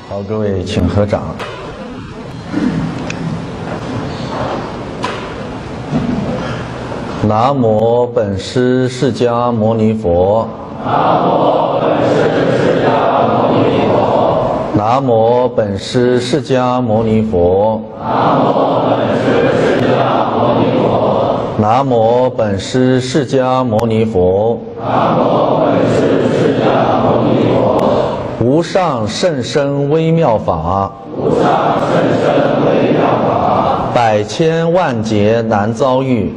好，各位请合掌。南无本师释迦牟尼佛。南无本师释迦牟尼佛。南无本师释迦牟尼佛。无上甚深微妙法，百千万劫难遭遇。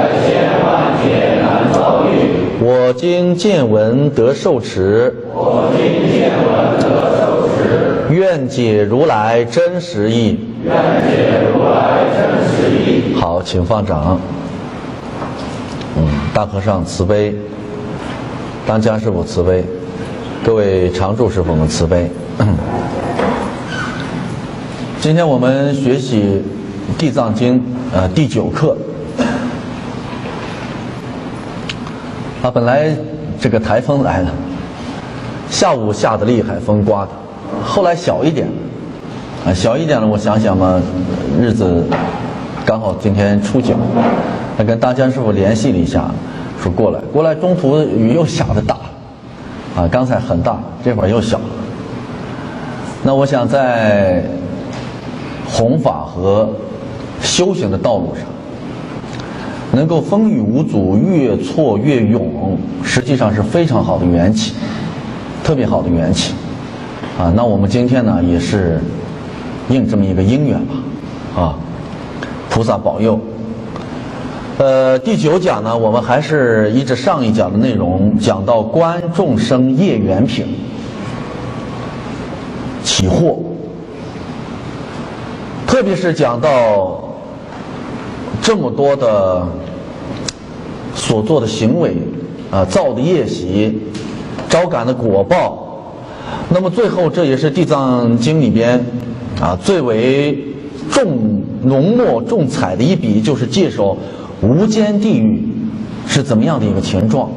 我今见闻得受持，愿解如来真实义。好，请放掌。大和尚慈悲，当家师父慈悲，各位常住师父们慈悲。今天我们学习《地藏经》第9课。本来这个台风来了，下午下得厉害，风刮的，后来小一点了，我想想嘛，日子刚好今天初九，还跟大家师父联系了一下，说过来，中途雨又下得大，刚才很大，这会儿又小。那我想在弘法和修行的道路上，能够风雨无阻，越挫越勇，实际上是非常好的缘起，特别好的缘起那我们今天呢也是应这么一个因缘吧菩萨保佑。第9讲呢，我们还是依着上一讲的内容，讲到观众生业缘品起惑，特别是讲到这么多的所做的行为造的业习，招感的果报。那么最后这也是地藏经里边最为浓墨重彩的一笔，就是介绍无间地狱是怎么样的一个情状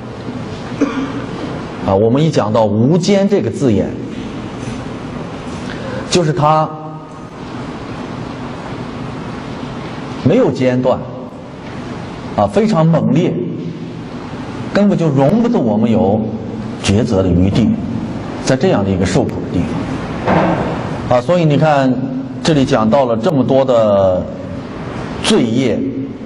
我们一讲到无间这个字眼，就是它没有间断非常猛烈，根本就容不得我们有抉择的余地，在这样的一个受苦的地方所以你看这里讲到了这么多的罪业，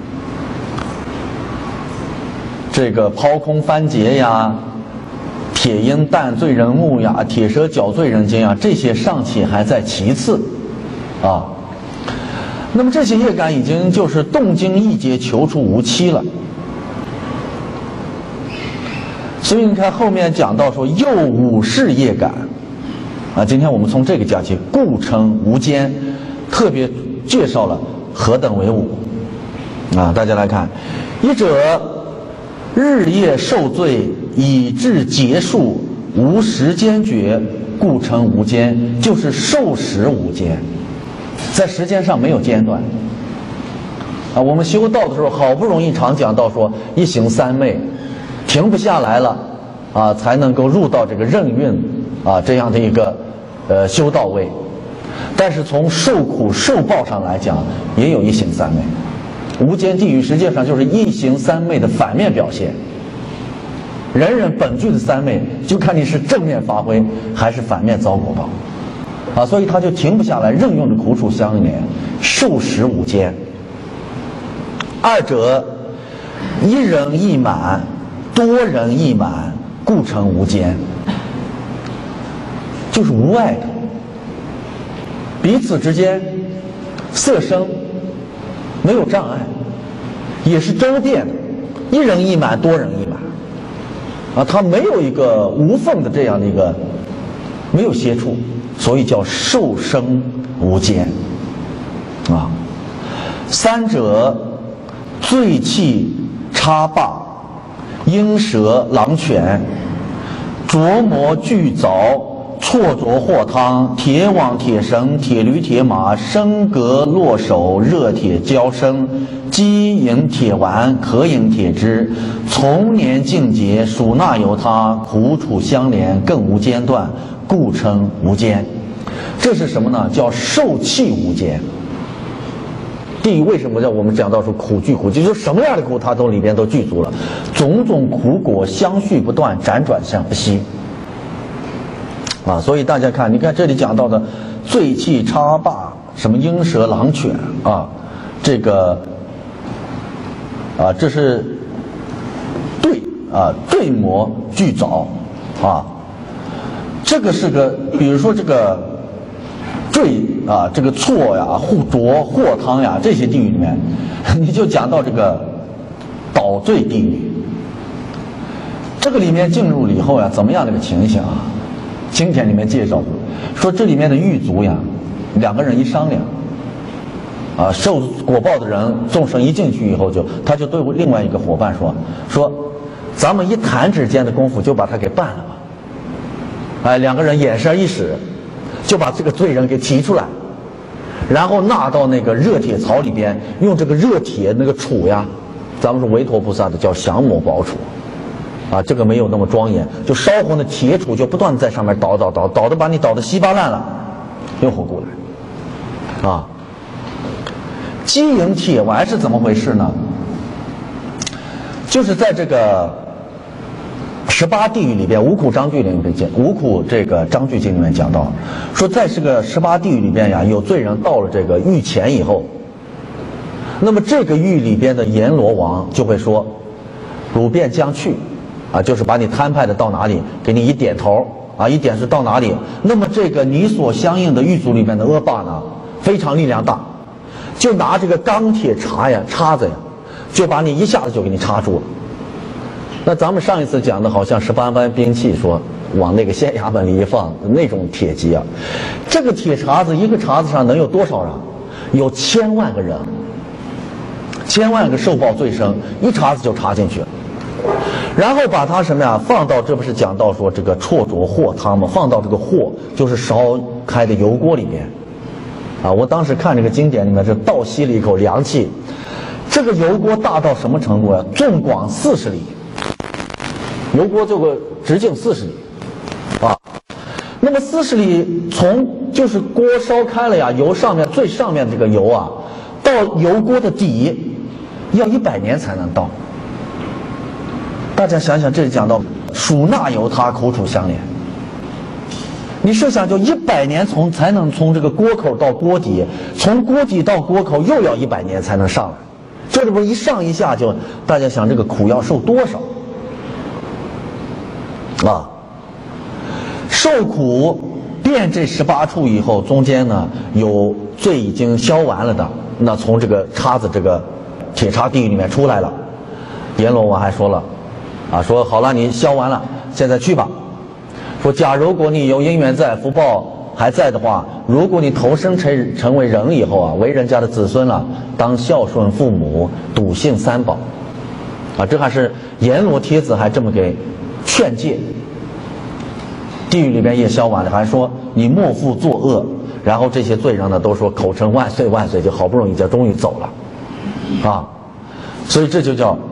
这个抛空翻劫呀，铁鹰弹罪人目呀，铁蛇绞罪人间这些尚且还在其次那么这些业感已经就是动经一劫，求出无期了。所以你看后面讲到说又五世业感今天我们从这个讲起，故称无间，特别介绍了何等为五大家来看，一者日夜受罪以致结束，无时间觉，故称无间，就是受时无间，在时间上没有间断我们修道的时候好不容易常讲到说一行三昧，停不下来了才能够入到这个任运这样的一个修道位。但是从受苦受报上来讲，也有一行三昧。无间地狱实际上就是一行三昧的反面表现。人人本具的三昧，就看你是正面发挥还是反面遭果报所以他就停不下来，任用的苦楚相连，受时无间。二者一人一满，多人一满，故称无间，就是无碍的，彼此之间色声没有障碍，也是周遍的，一人一满，多人一满它没有一个无缝的这样的一个，没有接触，所以叫受生无间三者醉气插霸，鹰蛇狼犬，琢磨巨凿，错着货汤，铁网铁绳，铁驴铁马，升格落手，热铁胶生，鸡引铁丸，可引铁汁，从年尽节，属纳由他，苦楚相连，更无间断，故称无间。 这是什么呢？叫受气无间。地狱为什么叫我们讲到说苦具苦，就是什么样的苦它都里边都具足了，种种苦果相续不断，辗转相不息。啊，所以大家看，你看这里讲到的醉气叉霸，什么鹰蛇狼犬啊，这个啊，这是对魔具爪啊，这个是个，比如说这个坠啊，这个错呀、护浊、祸汤呀，这些地狱里面，你就讲到这个倒坠地狱，这个里面进入了以后呀，怎么样的一个情形啊？经典里面介绍说，这里面的狱卒呀，两个人一商量，啊，受果报的人众生一进去以后他就对另外一个伙伴说，咱们一弹指间的功夫就把他给办了吧。哎，两个人眼神一使，就把这个罪人给提出来，然后纳到那个热铁槽里边，用这个热铁那个杵呀，咱们说维陀菩萨的叫降魔宝杵。啊，这个没有那么庄严，就烧红的铁杵就不断在上面捣的把你捣得稀巴烂了，又活过来。啊，鸡营铁丸是怎么回事呢？就是在这个18地狱里边，五苦章句里面讲，五苦这个章句经里面讲到，说在这个18地狱里边呀，有罪人到了这个狱前以后，那么这个狱里边的阎罗王就会说，汝便将去。啊，就是把你摊派的到哪里，给你一点头啊，一点是到哪里。那么这个你所相应的狱卒里面的恶霸呢，非常力量大，就拿这个钢铁叉子呀，就把你一下子就给你插住了。那咱们上一次讲的好像18般兵器，说往那个县衙门里一放，那种铁戟啊，这个铁叉子一个叉子上能有多少人？有1000万个人，1000万个受报罪生，一叉子就插进去了。然后把它什么呀放到，这不是讲到说这个绰浊祸汤吗？放到这个祸就是烧开的油锅里面啊。我当时看这个经典里面是倒吸了一口凉气，这个油锅大到什么程度啊？纵广40里，油锅这个直径40里啊。那么40里从就是锅烧开了呀，油上面最上面这个油啊，到油锅的底要100年才能到。大家想想，这里讲到属纳由他，苦楚相连。你设想，就100年才能从这个锅口到锅底，从锅底到锅口又要100年才能上来。这不一上一下就，大家想这个苦要受多少啊？受苦遍这18处以后，中间呢有罪已经消完了的，那从这个叉子这个铁叉地狱里面出来了。阎罗王还说了。啊，说好了，你消完了，现在去吧。说假如果你有因缘在，福报还在的话，如果你投生成为人以后啊，为人家的子孙了，当孝顺父母，笃信三宝。啊，这还是阎罗帖子还这么给劝诫。地狱里边也消完了，还说你莫复作恶。然后这些罪人呢，都说口称万岁万岁，就好不容易就终于走了。啊，所以这就叫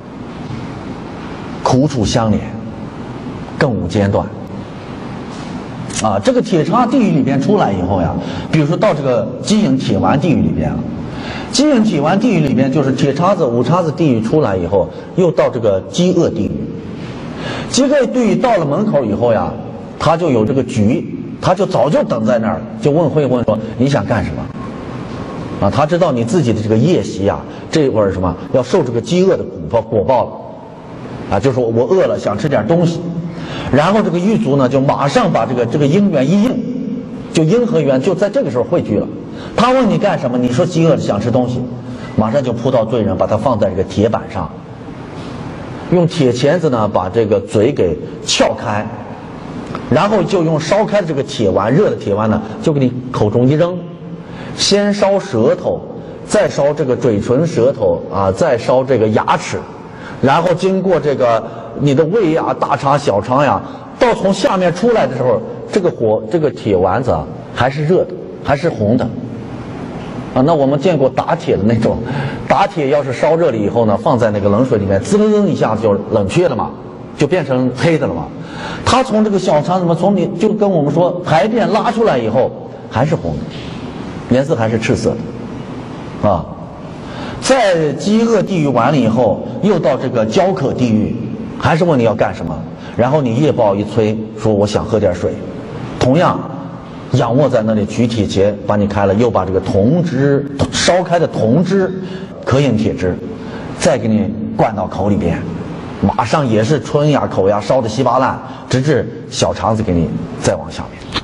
苦楚相连，更无间断。啊，这个铁叉地狱里边出来以后呀，比如说到这个鸡营铁丸地狱里边啊，鸡营铁丸地狱里边就是铁叉子、五叉子地狱出来以后，又到这个饥饿地狱。饥饿地狱到了门口以后呀，他就有这个局，他就早就等在那儿，就会问说你想干什么？啊，他知道你自己的这个业习啊，这会儿什么要受这个饥饿的果报了。啊，就是我饿了，想吃点东西，然后这个狱卒呢，就马上把这个因缘一应，就因和缘就在这个时候汇聚了。他问你干什么，你说饥饿想吃东西，马上就扑到罪人，把它放在这个铁板上，用铁钳子呢把这个嘴给撬开，然后就用烧开的这个铁丸，热的铁丸呢，就给你口中一扔，先烧舌头，再烧这个嘴唇、舌头啊，再烧这个牙齿。然后经过这个你的胃呀、大肠、小肠呀，到从下面出来的时候，这个铁丸子啊还是热的，还是红的。啊，那我们见过打铁的那种，打铁要是烧热了以后呢，放在那个冷水里面，滋楞一下子就冷却了嘛。 就变成黑的了嘛。它从这个小肠子嘛，从你就跟我们说排便拉出来以后还是红的，颜色还是赤色的，啊。在饥饿地狱完了以后，又到这个焦渴地狱，还是问你要干什么，然后你夜报一催，说我想喝点水，同样仰卧在那里举铁钳把你开了，又把这个铜汁烧开的铜汁可饮铁汁再给你灌到口里边，马上也是春呀口呀烧得稀巴烂，直至小肠子给你再往下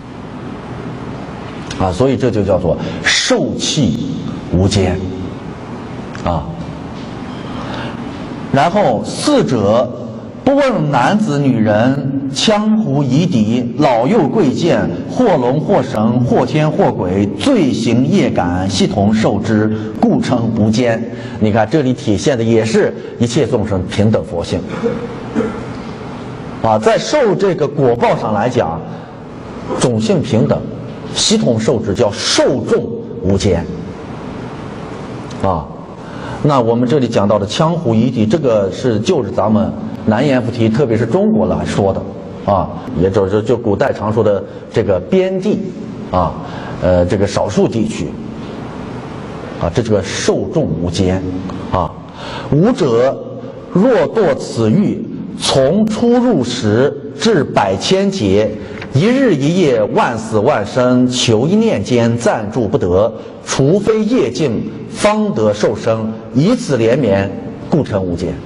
面，啊，所以这就叫做受气无间，啊。然后四者不问男子女人，羌胡夷狄，老幼贵贱，或龙或神，或天或鬼，罪行业感，悉同受之，故称无间。你看这里体现的也是一切众生平等佛性，啊，在受这个果报上来讲，种性平等，悉同受之，叫受众无间，啊。那我们这里讲到的羌胡夷狄，这个是就是咱们南阎浮提，特别是中国来说的，啊，也就古代常说的这个边地，啊，这个少数地区，啊，这个受众无间，啊，吾者若堕此狱，从出入时至百千劫，一日一夜，万死万生，求一念间，暂住不得，除非业尽，方得受生，以此连绵，故称无间。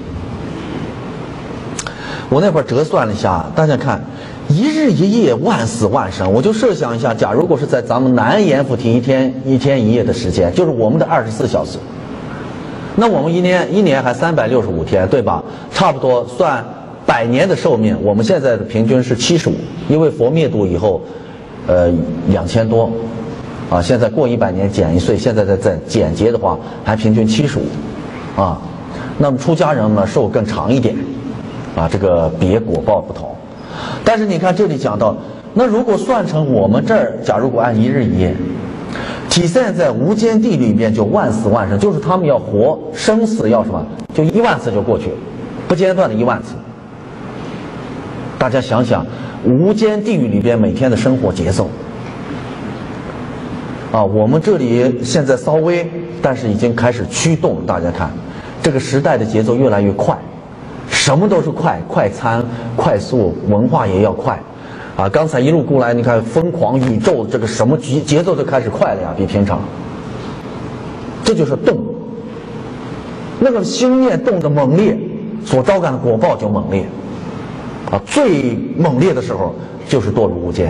我那会儿折算了一下，大家看，一日一夜，万死万生，我就设想一下，假如果是在咱们南阎浮提一天一夜的时间，就是我们的24小时，那我们一年还365天，对吧？差不多算100年的寿命，我们现在的平均是75，因为佛灭度以后，2000多，啊，现在过100年减1岁，现在在减节的话，还平均75，啊，那么出家人呢寿更长一点，啊，这个别果报不同。但是你看这里讲到，那如果算成我们这儿，假如果按一日一夜，体现在无间地里面就万死万生，就是他们要活，生死要什么，就1万次就过去了，不间断的1万次。大家想想，无间地狱里边每天的生活节奏，啊，我们这里现在稍微，但是已经开始驱动。大家看，这个时代的节奏越来越快，什么都是快，快餐、快速，文化也要快，啊，刚才一路过来，你看疯狂宇宙这个什么节奏都开始快了呀，比平常。这就是动，那个心念动的猛烈，所招感的果报就猛烈。啊，最猛烈的时候就是堕入无间，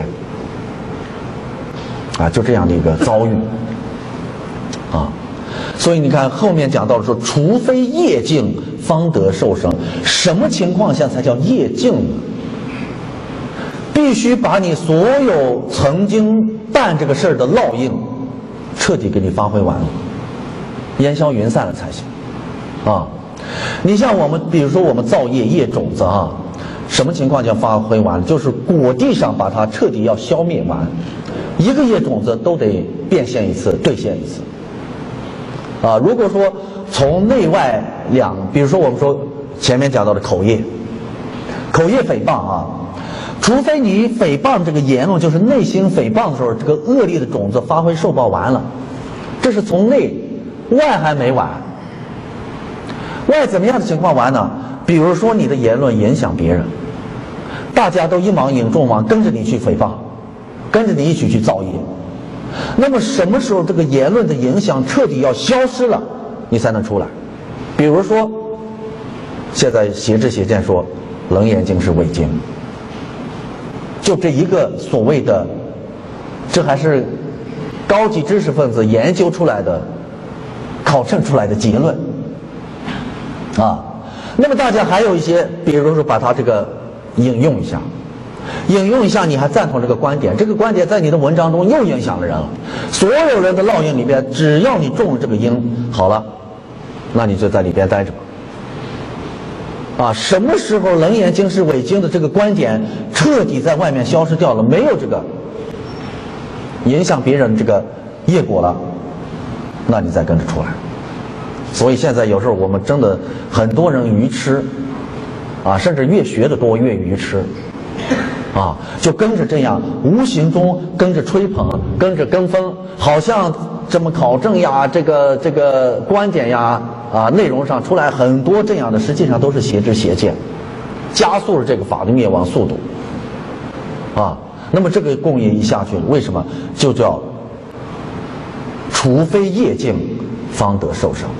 啊，就这样的一个遭遇，啊，所以你看后面讲到了说，除非业尽，方得受生。什么情况下才叫业尽呢？必须把你所有曾经办这个事儿的烙印，彻底给你发挥完了，烟消云散了才行，啊，你像我们，比如说我们造业业种子啊。什么情况叫发挥完了？就是果地上把它彻底要消灭完，一个业种子都得变现一次，兑现一次。啊，如果说从内外两，比如说我们说前面讲到的口业诽谤啊，除非你诽谤这个言论，就是内心诽谤的时候，这个恶劣的种子发挥受报完了，这是从内，外还没完。外怎么样的情况完呢？比如说你的言论影响别人，大家都一网引众网，跟着你去诽谤，跟着你一起去造业。那么什么时候这个言论的影响彻底要消失了，你才能出来？比如说现在邪知邪见说楞严经是伪经，就这一个所谓的，这还是高级知识分子研究出来的、考证出来的结论啊。那么大家还有一些，比如说把它这个引用一下，你还赞同这个观点，这个观点在你的文章中又影响了人了。所有人的烙印里边，只要你中了这个因，好了，那你就在里边待着吧。啊，什么时候楞严经是伪经的这个观点彻底在外面消失掉了，没有这个影响别人这个业果了，那你再跟着出来。所以现在有时候我们真的很多人愚痴啊，甚至越学的多越愚痴，啊，就跟着这样，无形中跟着吹捧，跟着跟风，好像这么考证呀，这个观点呀，啊，内容上出来很多这样的，实际上都是邪知邪见，加速了这个法律灭亡速度，啊，那么这个共业一下去，为什么就叫除非业尽，方得受生？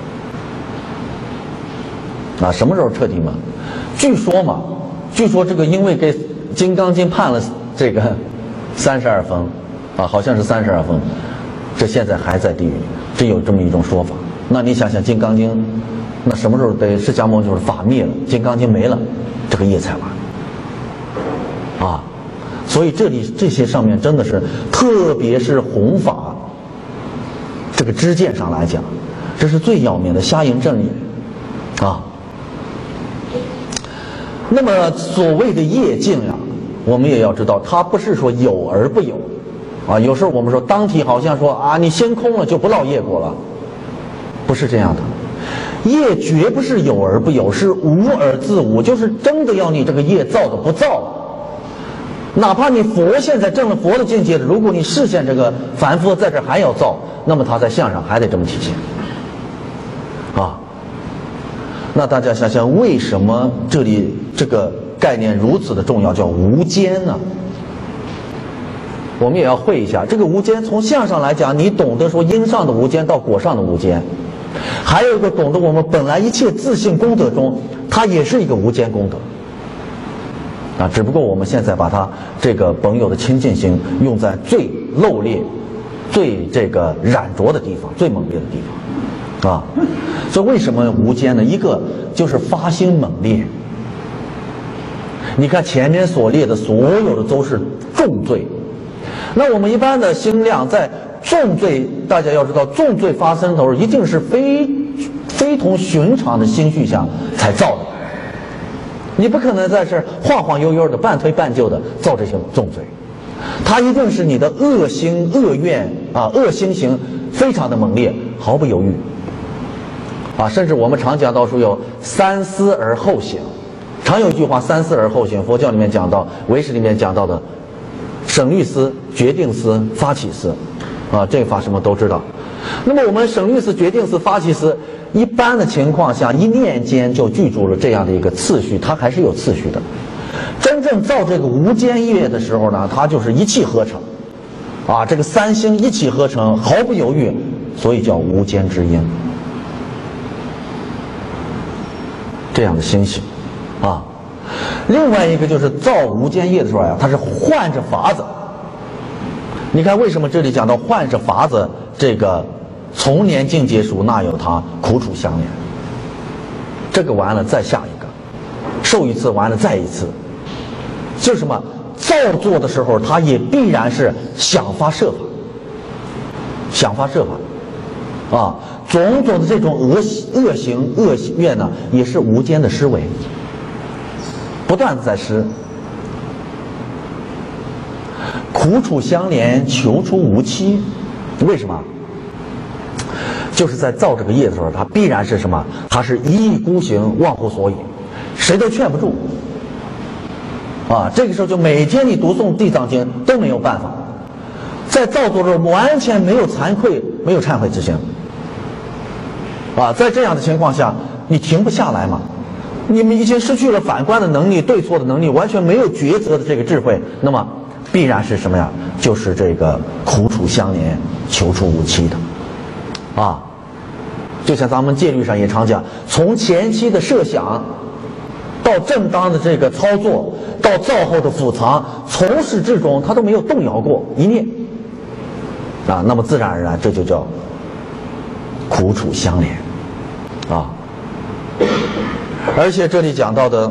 啊，什么时候彻底嘛？据说这个因为给《金刚经》判了这个32分，啊，好像是32分，这现在还在地狱里，真有这么一种说法。那你想想，《金刚经》那什么时候得释迦牟尼就是法灭了，《金刚经》没了，这个业才完啊。所以这里这些上面真的是，特别是弘法这个知见上来讲，这是最要命的，瞎淫正业啊。那么所谓的业尽呀，我们也要知道，它不是说有而不有，啊，有时候我们说当体好像说啊，你先空了就不落业果了，不是这样的。业绝不是有而不有，是无而自无，就是真的要你这个业造的不造了。哪怕你佛现在证了佛的境界了，如果你视线这个凡夫在这还要造，那么他在相上还得这么体现，啊。那大家想想，为什么这里这个概念如此的重要，叫无间呢？我们也要会一下，这个无间从相上来讲，你懂得说因上的无间到果上的无间，还有一个懂得我们本来一切自性功德中，它也是一个无间功德。啊，只不过我们现在把它这个本有的清净心用在最漏劣、最这个染浊的地方、最猛烈的地方，啊，所以为什么无间呢？一个就是发心猛烈。你看前面所列的所有的都是重罪，那我们一般的心量在重罪，大家要知道，重罪发生的时候一定是非同寻常的心绪下才造的。你不可能在这晃晃悠悠的半推半就的造这些重罪，它一定是你的恶心恶愿啊，恶心行非常的猛烈，毫不犹豫啊。甚至我们常讲到说有三思而后行，常有一句话三思而后行，佛教里面讲到，唯识里面讲到的省虑思、决定思、发起思啊，这个法师们都知道。那么我们省虑思、决定思、发起思，一般的情况下一念间就具足了这样的一个次序，它还是有次序的。真正造这个无间业的时候呢，它就是一气呵成啊，这个三心一气呵成，毫不犹豫，所以叫无间之因。这样的心性啊。另外一个就是造无间业的时候呀，它是换着法子。你看为什么这里讲到换着法子，这个从年境界数那有他苦楚相连，这个完了再下一个，受一次完了再一次，就是什么造作的时候，他也必然是想方设法啊，种种的这种恶行恶愿呢，也是无间的施为，不断的在施，苦楚相连，求出无期。为什么？就是在造这个业的时候，他必然是什么？他是一意孤行，忘乎所以，谁都劝不住啊。这个时候就每天你读诵地藏经都没有办法，在造作的时候完全没有惭愧，没有忏悔之心啊。在这样的情况下，你停不下来嘛。你们已经失去了反观的能力、对错的能力，完全没有抉择的这个智慧，那么必然是什么呀？就是这个苦楚相连，求出无期的啊。就像咱们戒律上也常讲，从前期的设想到正当的这个操作，到造后的俯藏，从始至终它都没有动摇过一念啊。那么自然而然，这就叫苦楚相连啊。而且这里讲到的，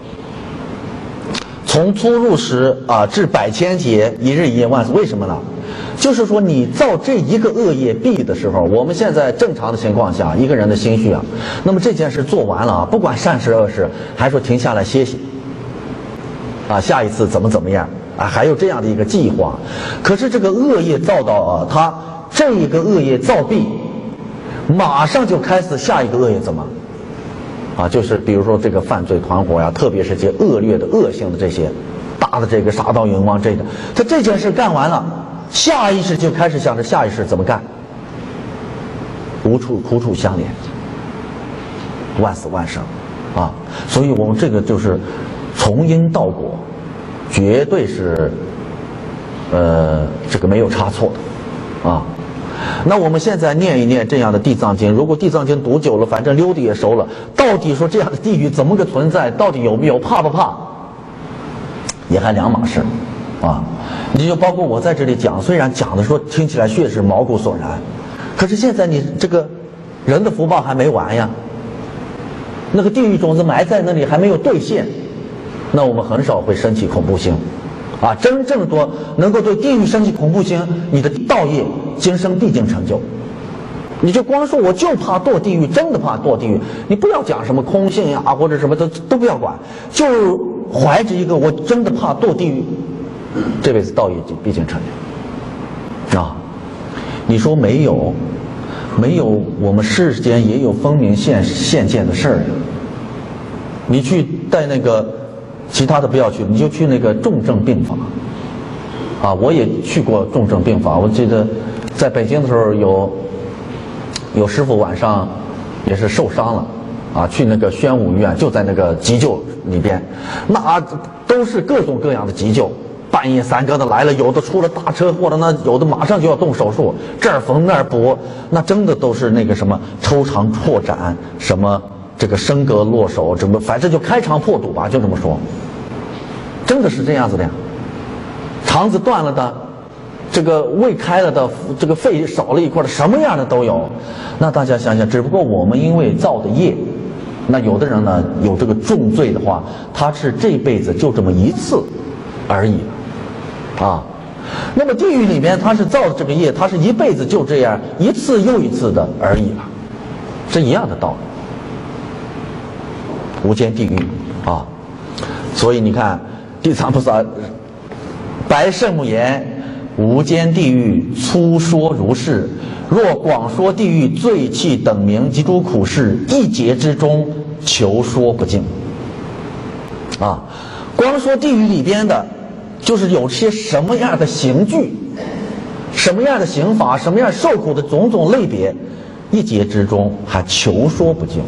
从初入时啊至百千劫，一日一夜万岁，为什么呢？就是说你造这一个恶业弊的时候，我们现在正常的情况下，一个人的心绪啊，那么这件事做完了啊，不管善事恶事，还说停下来歇歇啊，下一次怎么样啊，还有这样的一个计划。可是这个恶业造到啊，他这一个恶业造毕，马上就开始下一个恶业怎么啊，就是比如说这个犯罪团伙呀，特别是这些恶劣的、恶性的这些大的这个杀盗淫妄这个，他这件事干完了，下意识就开始想着下一世怎么干，苦楚相连，万死万生啊！所以我们这个就是从因到果，绝对是这个没有差错的啊。那我们现在念一念这样的地藏经，如果地藏经读久了，反正溜的也熟了，到底说这样的地狱怎么个存在，到底有没有，怕不怕，也还两码事啊。你就包括我在这里讲，虽然讲的说听起来确实毛骨悚然，可是现在你这个人的福报还没完呀，那个地狱种子埋在那里还没有兑现，那我们很少会升起恐怖心啊。真正多能够对地狱升起恐怖心，你的道业今生必定成就。你就光说我就怕堕地狱，真的怕堕地狱，你不要讲什么空性呀或者什么都不要管，就怀着一个我真的怕堕地狱，这辈子道业就必定成就啊。你说没有，我们世间也有风鸣现见的事儿。你去带那个其他的不要去，你就去那个重症病房啊。我也去过重症病房，我记得在北京的时候有师傅晚上也是受伤了啊，去那个宣武医院，就在那个急救里边，那都是各种各样的急救，半夜三更的来了，有的出了大车祸的，那有的马上就要动手术，这儿缝那儿补，那真的都是那个什么抽肠破斩，什么这个升格落手，什么反正就开肠破肚吧，就这么说，真的是这样子的呀。肠子断了的，这个胃开了的，这个肺少了一块的，什么样的都有。那大家想想，只不过我们因为造的业，那有的人呢有这个重罪的话，他是这辈子就这么一次而已啊。那么地狱里面他是造的这个业，他是一辈子就这样一次又一次的而已了，是一样的道理。无间地狱啊，所以你看地藏菩萨白圣母言，无间地狱粗说如是，若广说地狱罪气等名及诸苦事，一劫之中求说不尽啊。光说地狱里边的就是有些什么样的刑具，什么样的刑法，什么样受苦的种种类别，一劫之中还求说不尽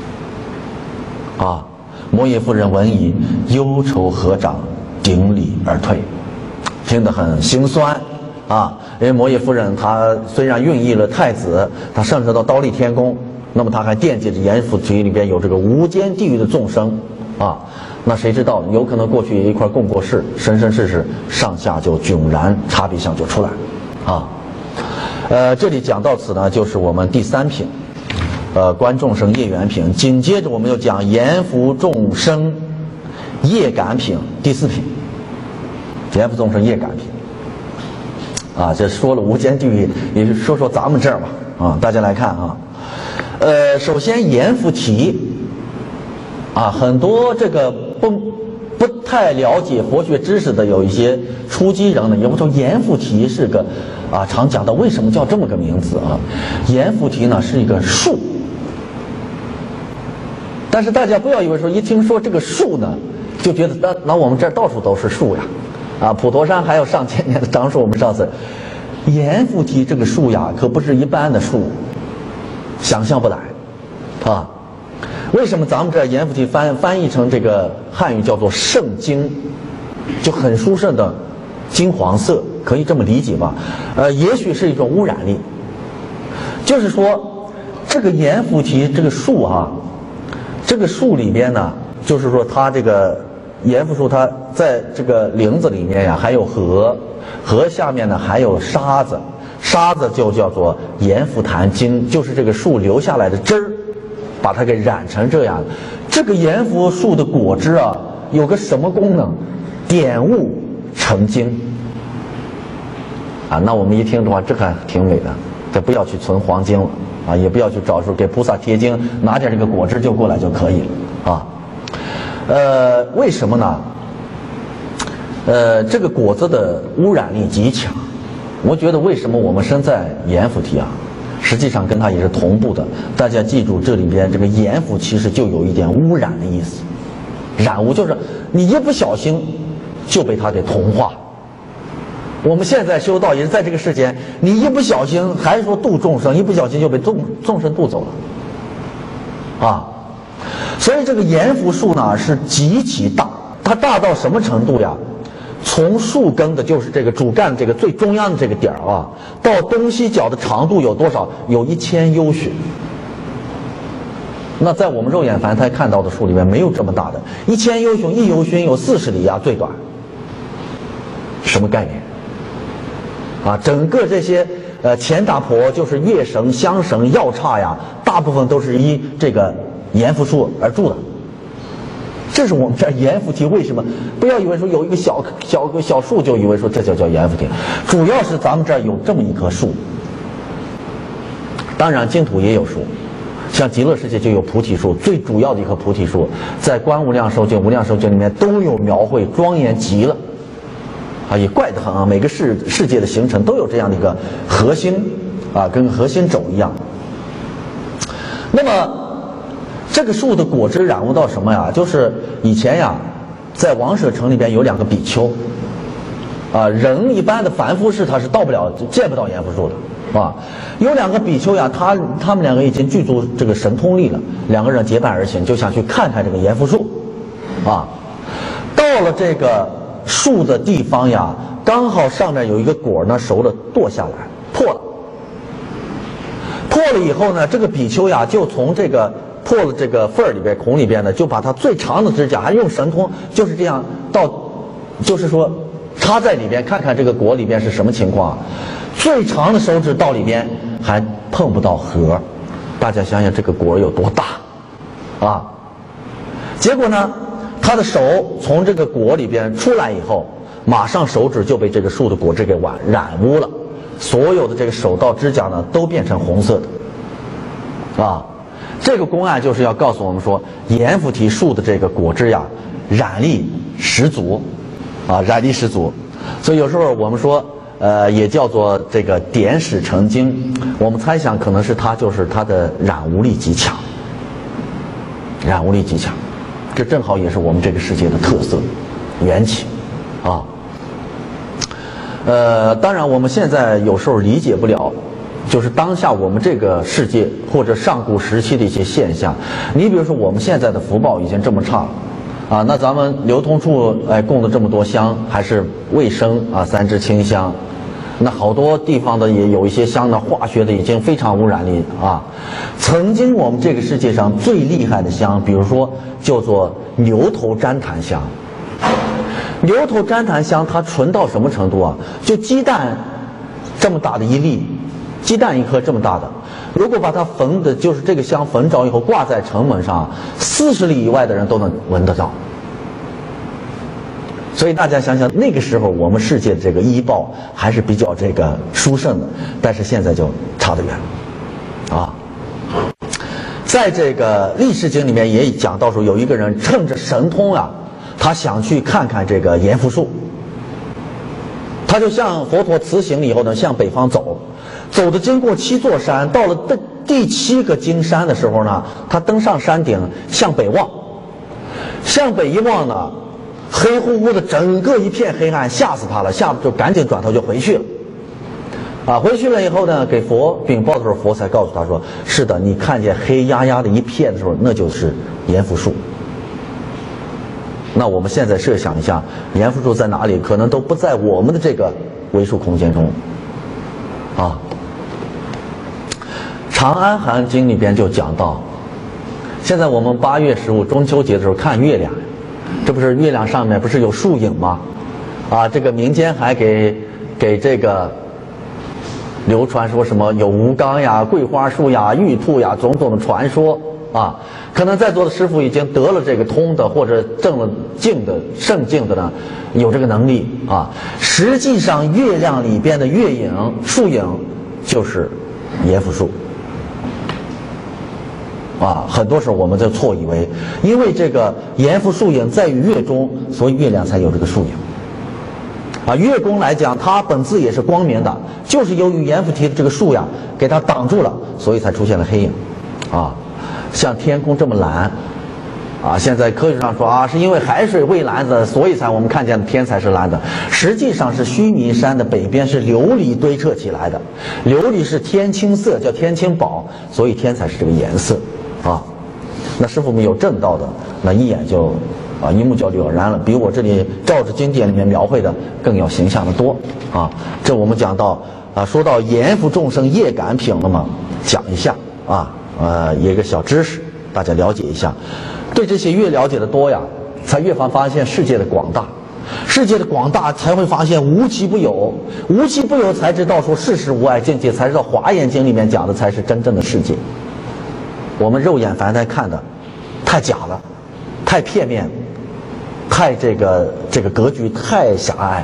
啊。摩耶夫人闻已，忧愁合掌，顶礼而退，听得很心酸啊。因为摩耶夫人她虽然孕育了太子，她上升到忉利天宫，那么她还惦记着阎浮提里边有这个无间地狱的众生啊。那谁知道有可能过去一块共过世，生生世世上下就迥然差别相就出来啊。这里讲到此呢，就是我们第三品观众生业缘品。紧接着我们又讲阎浮众生业感品第四品，阎浮众生业感品啊。这说了无间地狱，也就说说咱们这儿吧啊。大家来看啊，首先阎浮提啊，很多这个不太了解佛学知识的有一些初级人呢，也不说阎浮提是个啊，常讲到为什么叫这么个名字啊？阎浮提呢是一个树，但是大家不要以为说一听说这个树呢，就觉得那我们这儿到处都是树呀，啊，普陀山还有上千年的樟树。我们上次阎浮提这个树呀，可不是一般的树，想象不来啊。为什么咱们这阎浮提翻译成这个汉语叫做圣经，就很殊胜的金黄色，可以这么理解吧？也许是一种污染力，就是说这个阎浮提这个树啊，这个树里边呢，就是说它这个阎浮树，它在这个林子里面呀，还有河下面呢还有沙子就叫做阎浮檀精，就是这个树流下来的汁儿，把它给染成这样。这个阎浮树的果汁啊，有个什么功能？点悟成精啊。那我们一听的话，这还挺美的，这不要去存黄金了啊，也不要去找出给菩萨贴金，拿点这个果汁就过来就可以了啊。为什么呢？这个果子的污染力极强。我觉得为什么我们身在阎浮提啊， 实际上跟它也是同步的。大家记住，这里边这个阎浮其实就有一点污染的意思，染污就是你一不小心就被它给同化。我们现在修道也是在这个世间，你一不小心还是说度众生，一不小心就被众生度走了啊。所以这个阎浮数呢是极其大，它大到什么程度呀？从树根的就是这个主干这个最中央的这个点啊，到东西角的长度有多少？有1000幽旬。那在我们肉眼凡胎看到的树里面没有这么大的，1000幽旬，1幽旬有40里呀，最短。什么概念？啊，整个这些乾达婆就是月绳、香绳、药叉呀，大部分都是依这个阎浮数而住的。这是我们这儿阎浮提为什么？不要以为说有一个小树就以为说这叫阎浮提，主要是咱们这儿有这么一棵树。当然净土也有树，像极乐世界就有菩提树，最主要的一棵菩提树，在观无量寿经、无量寿经里面都有描绘，庄严极了。啊，也怪得很啊！每个世界的形成都有这样的一个核心啊，跟核心轴一样。那么这个树的果汁染污到什么呀？就是以前呀，在王舍城里边有2个比丘啊，人一般的凡夫是他是到不了、见不到阎浮数的啊。有2个比丘呀，他们2个已经具足这个神通力了，2个人结伴而行，就想去看看这个阎浮数啊。到了这个树的地方呀，刚好上面有一个果呢熟了，剁下来破了。破了以后呢，这个比丘呀就从这个破了这个缝里边、孔里边呢，就把它最长的指甲，还用神通，就是这样到，就是说插在里边，看看这个果里边是什么情况。最长的手指到里边还碰不到核，大家想想这个果有多大啊！结果呢，他的手从这个果里边出来以后，马上手指就被这个树的果汁给染污了，所有的这个手到指甲呢都变成红色的啊。这个公案就是要告诉我们说，阎浮提树的这个果汁呀，染力十足啊，染力十足。所以有时候我们说也叫做这个点使成精，我们猜想可能是它就是它的染污力极强，染污力极强。这正好也是我们这个世界的特色缘起啊。当然我们现在有时候理解不了，就是当下我们这个世界或者上古时期的一些现象。你比如说我们现在的福报已经这么差了啊，那咱们流通处供的这么多香还是卫生啊，3支清香，那好多地方的也有一些香呢，化学的已经非常污染力啊。曾经我们这个世界上最厉害的香，比如说叫做牛头旃檀香。牛头旃檀香它纯到什么程度啊？就鸡蛋这么大的一粒，鸡蛋一颗这么大的，如果把它焚的，就是这个香焚着以后挂在城门上，40里以外的人都能闻得到。所以大家想想，那个时候我们世界的这个医报还是比较这个殊胜的，但是现在就差得远啊。在这个历世经里面也讲到说，有一个人趁着神通啊，他想去看看这个阎浮数，他就向佛陀辞行了以后呢，向北方走，走的经过7座山，到了第7个金山的时候呢，他登上山顶向北望，向北一望呢，黑乎乎的整个一片黑暗，吓死他了，吓得就赶紧转头就回去了啊。回去了以后呢，给佛禀报的时候，佛才告诉他说，是的，你看见黑压压的一片的时候，那就是阎浮数。那我们现在设想一下，阎浮数在哪里？可能都不在我们的这个微数空间中啊。长安含经里边就讲到，现在我们8月15中秋节的时候看月亮，这不是月亮上面不是有树影吗？啊，这个民间还给这个流传说什么有吴刚呀、桂花树呀、玉兔呀，种种的传说啊。可能在座的师父已经得了这个通的或者证了境的圣境的呢，有这个能力啊。实际上月亮里边的月影、树影就是阎浮数啊。很多时候我们就错以为，因为这个阎浮树影在于月中，所以月亮才有这个树影月宫来讲，它本自也是光明的，就是由于阎浮提的这个树呀给它挡住了，所以才出现了黑影。像天空这么蓝，现在科学上说是因为海水蔚蓝的，所以我们看见的天才是蓝的。实际上是须弥山的北边是琉璃堆砌起来的，琉璃是天青色，叫天青宝，所以天才是这个颜色。那师父们有正道的，那一眼就一目就了然了，比我这里照着经典里面描绘的更要形象的多。这我们讲到说到阎浮众生业感品了嘛，讲一下一个小知识，大家了解一下。对这些越了解的多呀，才越发现世界的广大，世界的广大才会发现无奇不有，无奇不有才知道说世事无碍境界，才知道华严经里面讲的才是真正的世界。我们肉眼凡胎看的太假了，太片面，太这个格局太狭隘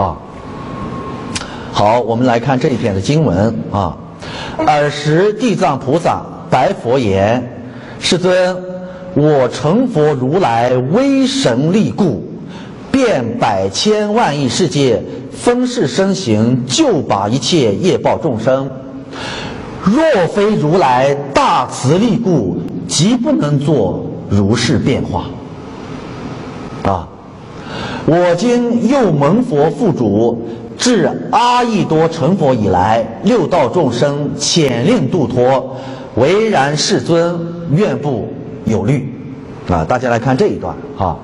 好，我们来看这一篇的经文尔时地藏菩萨白佛言：世尊，我成佛如来威神力故，遍百千万亿世界，分世身形，救拔一切业报众生。若非如来大慈力故，即不能做如是变化。我今又蒙佛付嘱，自阿逸多成佛以来，六道众生遣令度脱，唯然世尊愿不有虑。大家来看这一段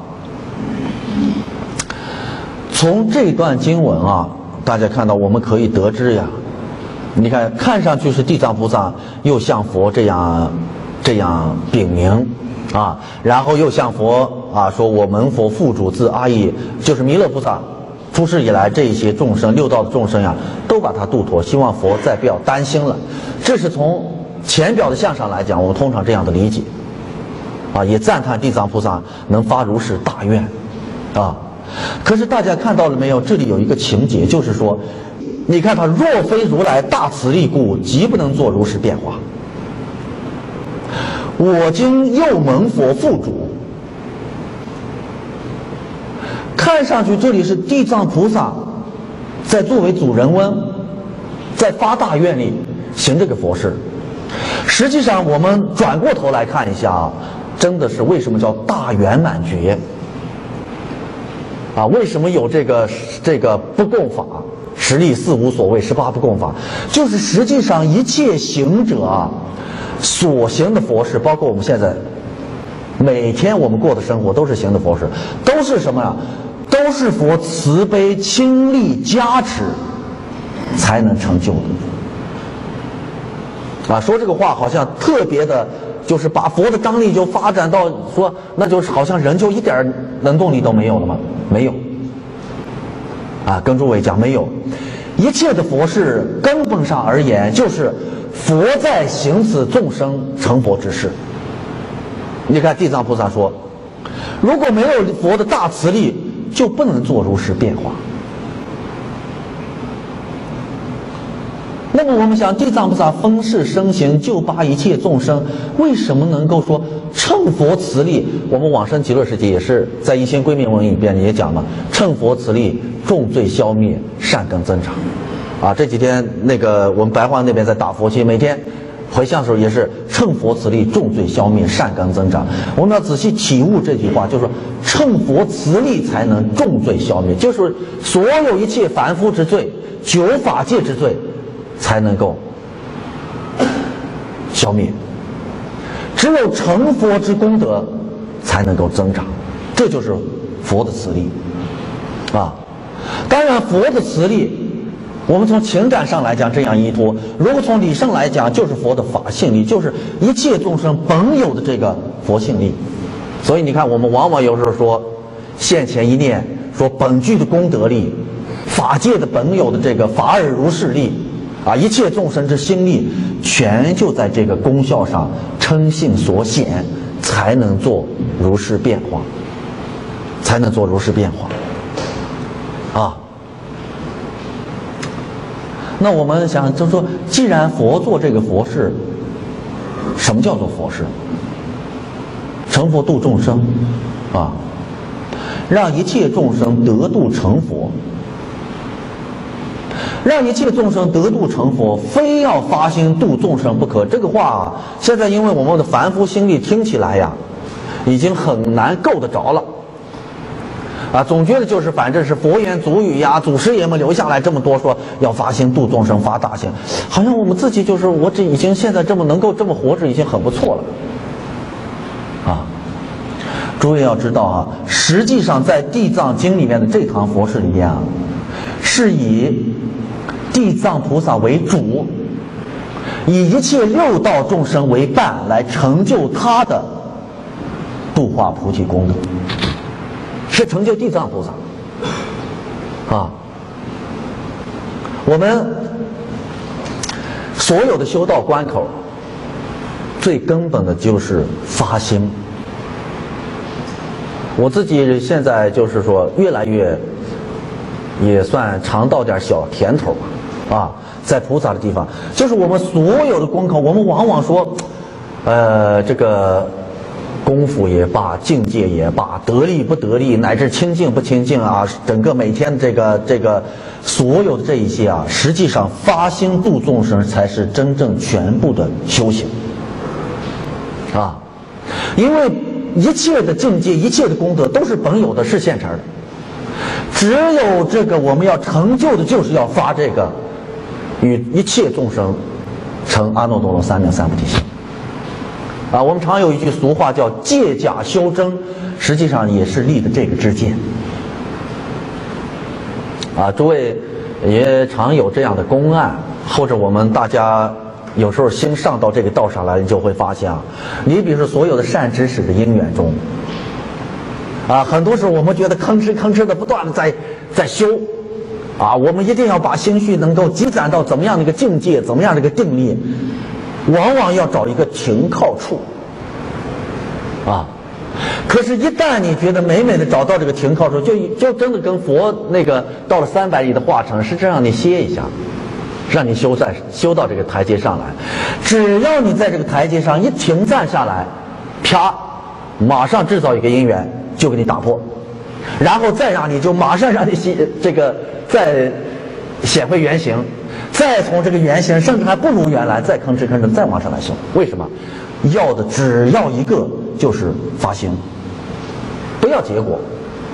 从这段经文大家看到我们可以得知呀，你看上去是地藏菩萨又像佛这样禀明然后又像佛说我蒙佛付嘱，自阿逸就是弥勒菩萨出世以来，这一些众生六道的众生呀，都把他度脱，希望佛再不要担心了。这是从前表的相上来讲，我们通常这样的理解也赞叹地藏菩萨能发如是大愿可是大家看到了没有？这里有一个情节，就是说你看他若非如来大慈力故，即不能做如是变化。我今又蒙佛付嘱，看上去这里是地藏菩萨在作为主人翁，在发大愿力行这个佛事。实际上我们转过头来看一下真的是为什么叫大圆满觉为什么有这个不共法十力四无所谓18不共法，就是实际上一切行者所行的佛事，包括我们现在每天我们过的生活都是行的佛事，都是什么呀？都是佛慈悲亲力加持才能成就的说这个话好像特别的，就是把佛的张力就发展到说，那就是好像人就一点能动力都没有了吗？没有跟诸位讲，没有。一切的佛事根本上而言，就是佛在行此众生成佛之事。你看地藏菩萨说，如果没有佛的大慈力，就不能做如是变化。那么我们想，地藏菩萨分世身形，救拔一切众生，为什么能够说乘佛慈力？我们往生极乐世界也是在一心归命文里边也讲了，乘佛慈力，重罪消灭，善根增长这几天我们白话那边在打佛七，每天回向的时候也是乘佛慈力，重罪消灭，善根增长。我们要仔细体悟这句话，就是说乘佛慈力才能重罪消灭，就是所有一切凡夫之罪，九法界之罪才能够消灭，只有成佛之功德才能够增长，这就是佛的慈力当然佛的慈力我们从情感上来讲这样依托，如果从理上来讲，就是佛的法性力，就是一切众生本有的这个佛性力。所以你看我们往往有时候说现前一念，说本具的功德力，法界的本有的这个法尔如是力一切众生之心力，全就在这个功效上称性所显，才能做如是变化，才能做如是变化那我们想就说，既然佛做这个佛事，什么叫做佛事？成佛度众生让一切众生得度成佛让一切众生得度成佛，非要发心度众生不可。这个话啊，现在因为我们的凡夫心力听起来呀，已经很难够得着了。啊，总觉得就是反正是佛言祖语呀，祖师爷们留下来这么多说要发心度众生，发大心，好像我们自己就是我这已经现在这么能够这么活着已经很不错了。啊，诸位要知道啊，实际上在地藏经里面的这堂佛事里面啊，是以地藏菩萨为主，以一切六道众生为伴，来成就他的度化菩提功德。是成就地藏菩萨啊！我们所有的修道关口，最根本的就是发心。我自己现在就是说，越来越也算尝到点小甜头啊，在菩萨的地方，就是我们所有的关口，我们往往说，这个。功夫也罢，境界也罢，得力不得力，乃至清净不清净啊，整个每天这个所有的这一些啊，实际上发心度众生才是真正全部的修行啊，因为一切的境界，一切的功德都是本有的，是现成的，只有这个我们要成就的，就是要发这个与一切众生成阿耨多罗三藐三菩提心。啊，我们常有一句俗话叫借假修真，实际上也是立的这个支箭。啊，诸位也常有这样的公案，或者我们大家有时候新上到这个道上来，你就会发现啊，你比如说所有的善知识的因缘中，啊，很多时候我们觉得吭哧吭哧的不断的在修，啊，我们一定要把心绪能够积攒到怎么样的一个境界，怎么样的一个定力。往往要找一个停靠处，啊，可是，一旦你觉得美美的找到这个停靠处，就真的跟佛那个到了300里的化成，是这样，你歇一下，让你修到这个台阶上来。只要你在这个台阶上一停站下来，啪，马上制造一个因缘，就给你打破，然后再让你就马上让你再显回原形。再从这个原型，甚至还不如原来，再吭哧吭哧再往上来修。为什么？要的只要一个，就是发心，不要结果，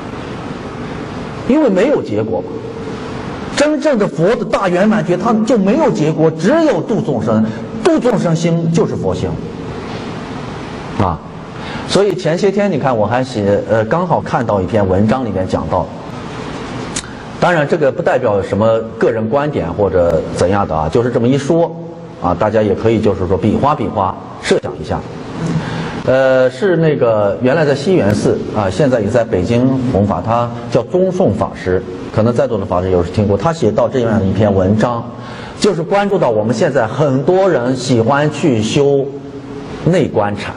因为没有结果。真正的佛的大圆满觉，它就没有结果，只有度众生，度众生心就是佛心啊。所以前些天你看，我还刚好看到一篇文章里面讲到。当然，这个不代表什么个人观点或者怎样的啊，就是这么一说啊，大家也可以就是说比划比划，设想一下。是那个原来在西园寺啊，现在也在北京弘法，他叫宗颂法师，可能在座的法师有时听过。他写到这样一篇文章，就是关注到我们现在很多人喜欢去修内观禅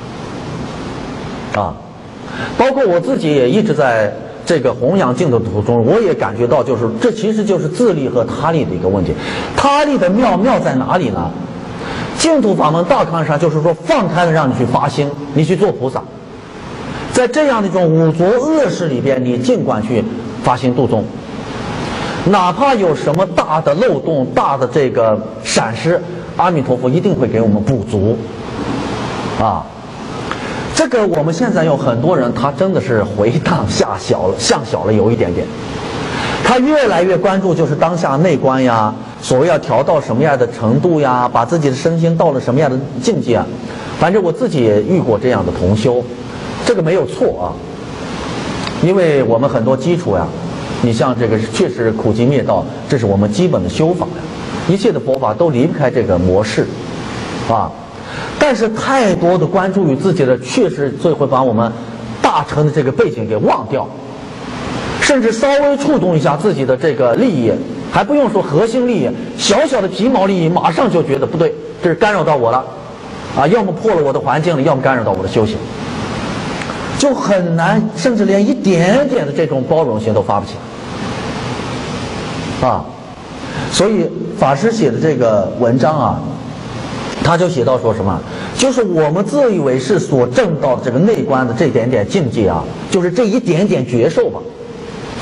啊，包括我自己也一直在。这个弘扬净土途中，我也感觉到，就是这其实就是自利和他利的一个问题。他利的妙在哪里呢？净土法门大纲上就是说，放开了让你去发心，你去做菩萨。在这样的一种五浊恶世里边，你尽管去发心度众，哪怕有什么大的漏洞、大的这个闪失，阿弥陀佛一定会给我们补足，啊。这个我们现在有很多人，他真的是回荡向小了有一点点，他越来越关注就是当下内观呀，所谓要调到什么样的程度呀，把自己的身心到了什么样的境界啊。反正我自己也遇过这样的同修，这个没有错啊，因为我们很多基础呀，你像这个确实苦集灭道，这是我们基本的修法呀，一切的佛法都离不开这个模式啊。但是太多的关注于自己的，确实最会把我们大乘的这个背景给忘掉，甚至稍微触动一下自己的这个利益，还不用说核心利益，小小的皮毛利益，马上就觉得不对，这是干扰到我了，啊，要么破了我的环境了，要么干扰到我的修行，就很难，甚至连一点点的这种包容心都发不起来，啊，所以法师写的这个文章啊。他就写到说什么，就是我们自以为是所证到的这个内观的这点点境界啊，就是这一点点觉受吧，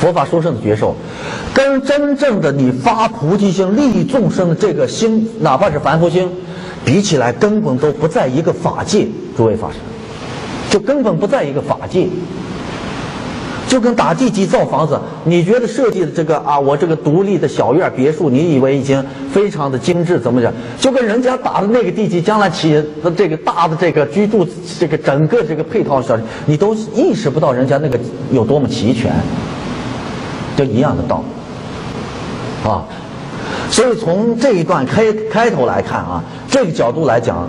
佛法殊胜的觉受，跟真正的你发菩提心利益众生的这个心，哪怕是凡夫心比起来，根本都不在一个法界。诸位法师，就根本不在一个法界。就跟打地基造房子，你觉得设计的这个我这个独立的小院别墅，你以为已经非常的精致，怎么讲？就跟人家打的那个地基，将来起的这个大的这个居住这个整个这个配套小，你都意识不到人家那个有多么齐全，就一样的道理啊。所以从这一段开头来看这个角度来讲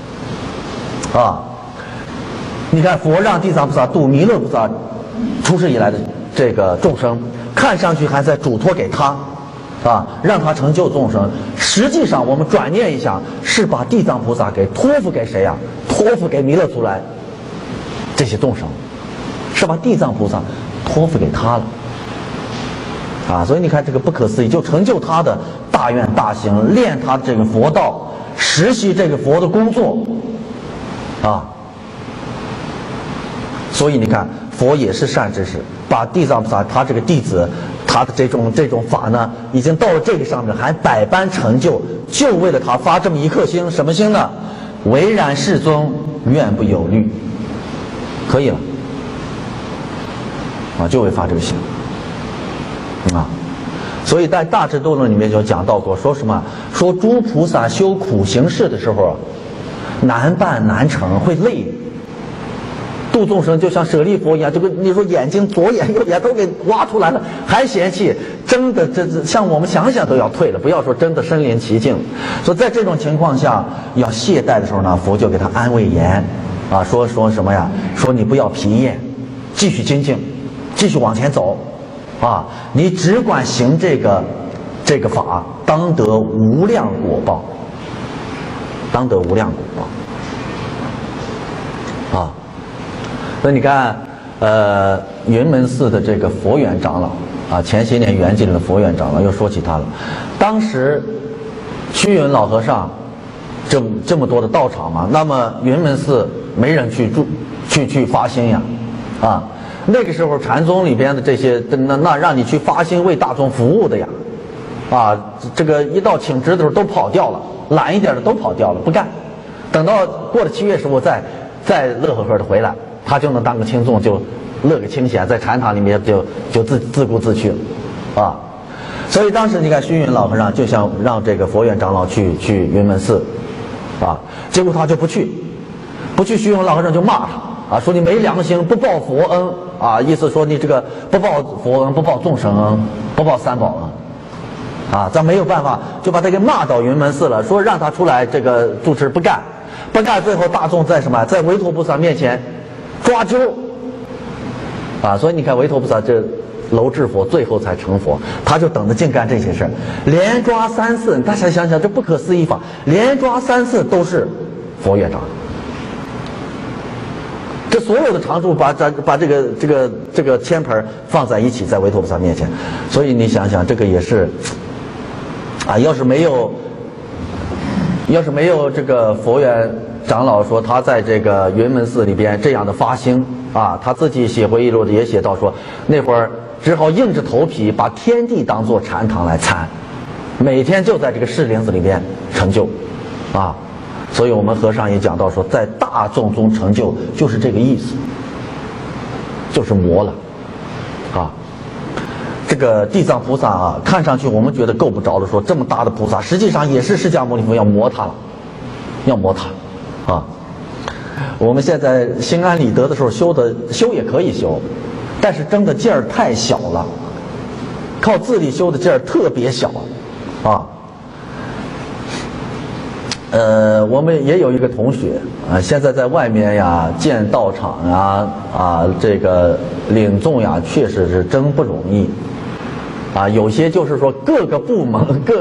你看佛让地藏菩萨度弥勒菩萨出世以来的这个众生，看上去还在嘱托给他让他成就众生，实际上我们转念一想，是把地藏菩萨给托付给谁呀？托付给弥勒如来这些众生，是把地藏菩萨托付给他了所以你看这个不可思议，就成就他的大愿大行，练他的这个佛道，实习这个佛的工作所以你看佛也是善知识，把地藏菩萨他这个弟子他的这种法呢，已经到了这个上面，还百般成就，就为了他发这么一颗心，什么心呢？唯然世尊，愿不有虑，可以了就会发这个心所以在大智度论里面就讲到过，说什么？说诸菩萨修苦行事的时候难办难成，会累。度众生就像舍利佛一样，这个你说眼睛左眼右眼都给挖出来了，还嫌弃，真的这像我们想想都要退了，不要说真的身临其境。所以在这种情况下要懈怠的时候呢，佛就给他安慰言说什么呀？说你不要疲厌，继续精进，继续往前走你只管行这个法，当得无量果报，当得无量果报所以你看云门寺的这个佛缘长老前些年圆寂了的佛缘长老又说起他了。当时虚云老和尚这么多的道场嘛，那么云门寺没人去发心呀那个时候禅宗里边的这些那让你去发心为大众服务的呀这个一到请职的时候都跑掉了，懒一点的都跑掉了，不干。等到过了7月时候再乐呵呵的回来，他就能当个轻松，就乐个清闲，在禅堂里面就自顾自去了所以当时你看虚云老和尚就想让这个佛缘长老去云门寺结果他就不去，虚云老和尚就骂他说你没良心，不报佛恩意思说你这个不报佛恩，不报众生恩，不报三宝恩咱没有办法，就把他给骂到云门寺了，说让他出来这个主持，不干，最后大众在什么，在维陀菩萨面前抓阄所以你看维陀菩萨这楼至佛最后才成佛，他就等着净干这些事，连抓3次，大家想想这不可思议法，连抓3次都是佛院长。这所有的常住把这个签盆放在一起，在维陀菩萨面前，所以你想想这个也是要是没有这个佛缘长老说他在这个云门寺里边这样的发心他自己写回忆录也写到说，那会儿只好硬着头皮把天地当作禅堂来参，每天就在这个士林子里边成就所以我们和尚也讲到说，在大众中成就就是这个意思，就是魔了这个地藏菩萨看上去我们觉得够不着的，说这么大的菩萨，实际上也是释迦牟尼佛要磨他了，要磨他我们现在心安理得的时候修也可以修，但是争的劲儿太小了，靠自力修的劲儿特别小我们也有一个同学现在在外面呀建道场这个领众确实是真不容易有些就是说各个部门各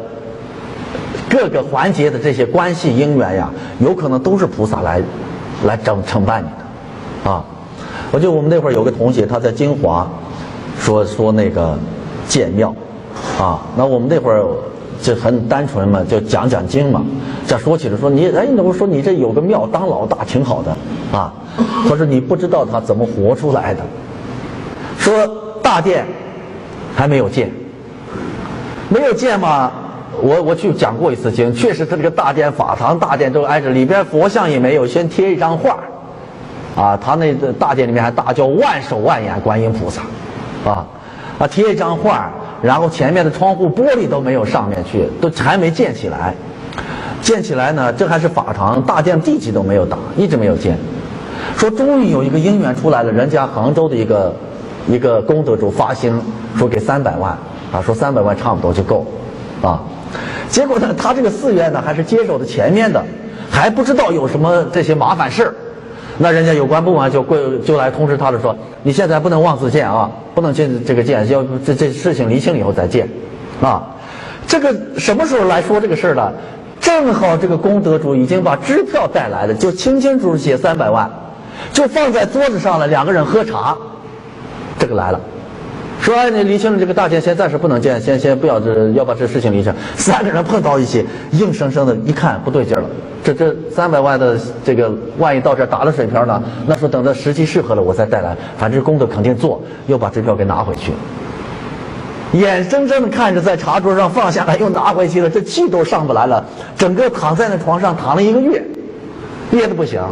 个环节的这些关系因缘有可能都是菩萨来承办你的我记得我们那会儿有个同学他在金华说那个建庙那我们那会儿就很单纯嘛，就讲经嘛。这说起来说我说你这有个庙当老大挺好的他说你不知道他怎么活出来的。说大殿还没有建，没有建嘛。我去讲过一次经，确实他这个大殿法堂大殿都挨着，里边佛像也没有，先贴一张画，啊，他那个大殿里面还大叫万手万眼观音菩萨，贴一张画，然后前面的窗户玻璃都没有上面去，都还没建起来。建起来呢，这还是法堂，大殿地基都没有打，一直没有建。说终于有一个因缘出来了，人家杭州的一个功德主发心说给300万，说300万差不多就够，结果呢，他这个寺院呢还是接手的前面的，还不知道有什么这些麻烦事儿。那人家有关部门就来通知他了，说你现在不能妄自建啊，不能建这个建，要这事情厘清以后再建，这个什么时候来说这个事儿呢？正好这个功德主已经把支票带来了，就清清楚楚写300万，就放在桌子上了，两个人喝茶，这个来了。说你厘清了这个大建，先暂时不能建，先不要要把这事情厘清。3个人碰到一起，硬生生的一看不对劲了，这300万的这个万一到这打了水漂呢？那说等到时机适合了我再带来，反正功德肯定做，又把支票给拿回去。眼睁睁的看着在茶桌上放下来又拿回去了，这气都上不来了，整个躺在那床上躺了1个月，憋得不行，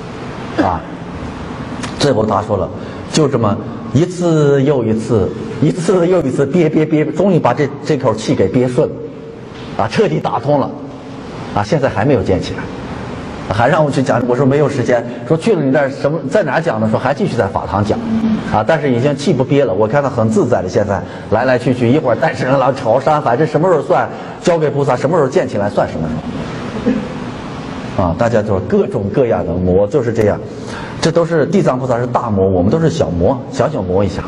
最后他说了，就这么一次又一次，一次又一次憋，终于把这口气给憋顺了，彻底打通了，现在还没有建起来，还让我去讲，我说没有时间，说去了你那什么在哪讲呢？说还继续在法堂讲，但是已经气不憋了，我看他很自在的，现在来来去去，一会儿带人来朝山，反正什么时候算交给菩萨，什么时候建起来算什么时候，大家就各种各样的魔就是这样。这都是地藏菩萨是大魔，我们都是小魔，小魔一下，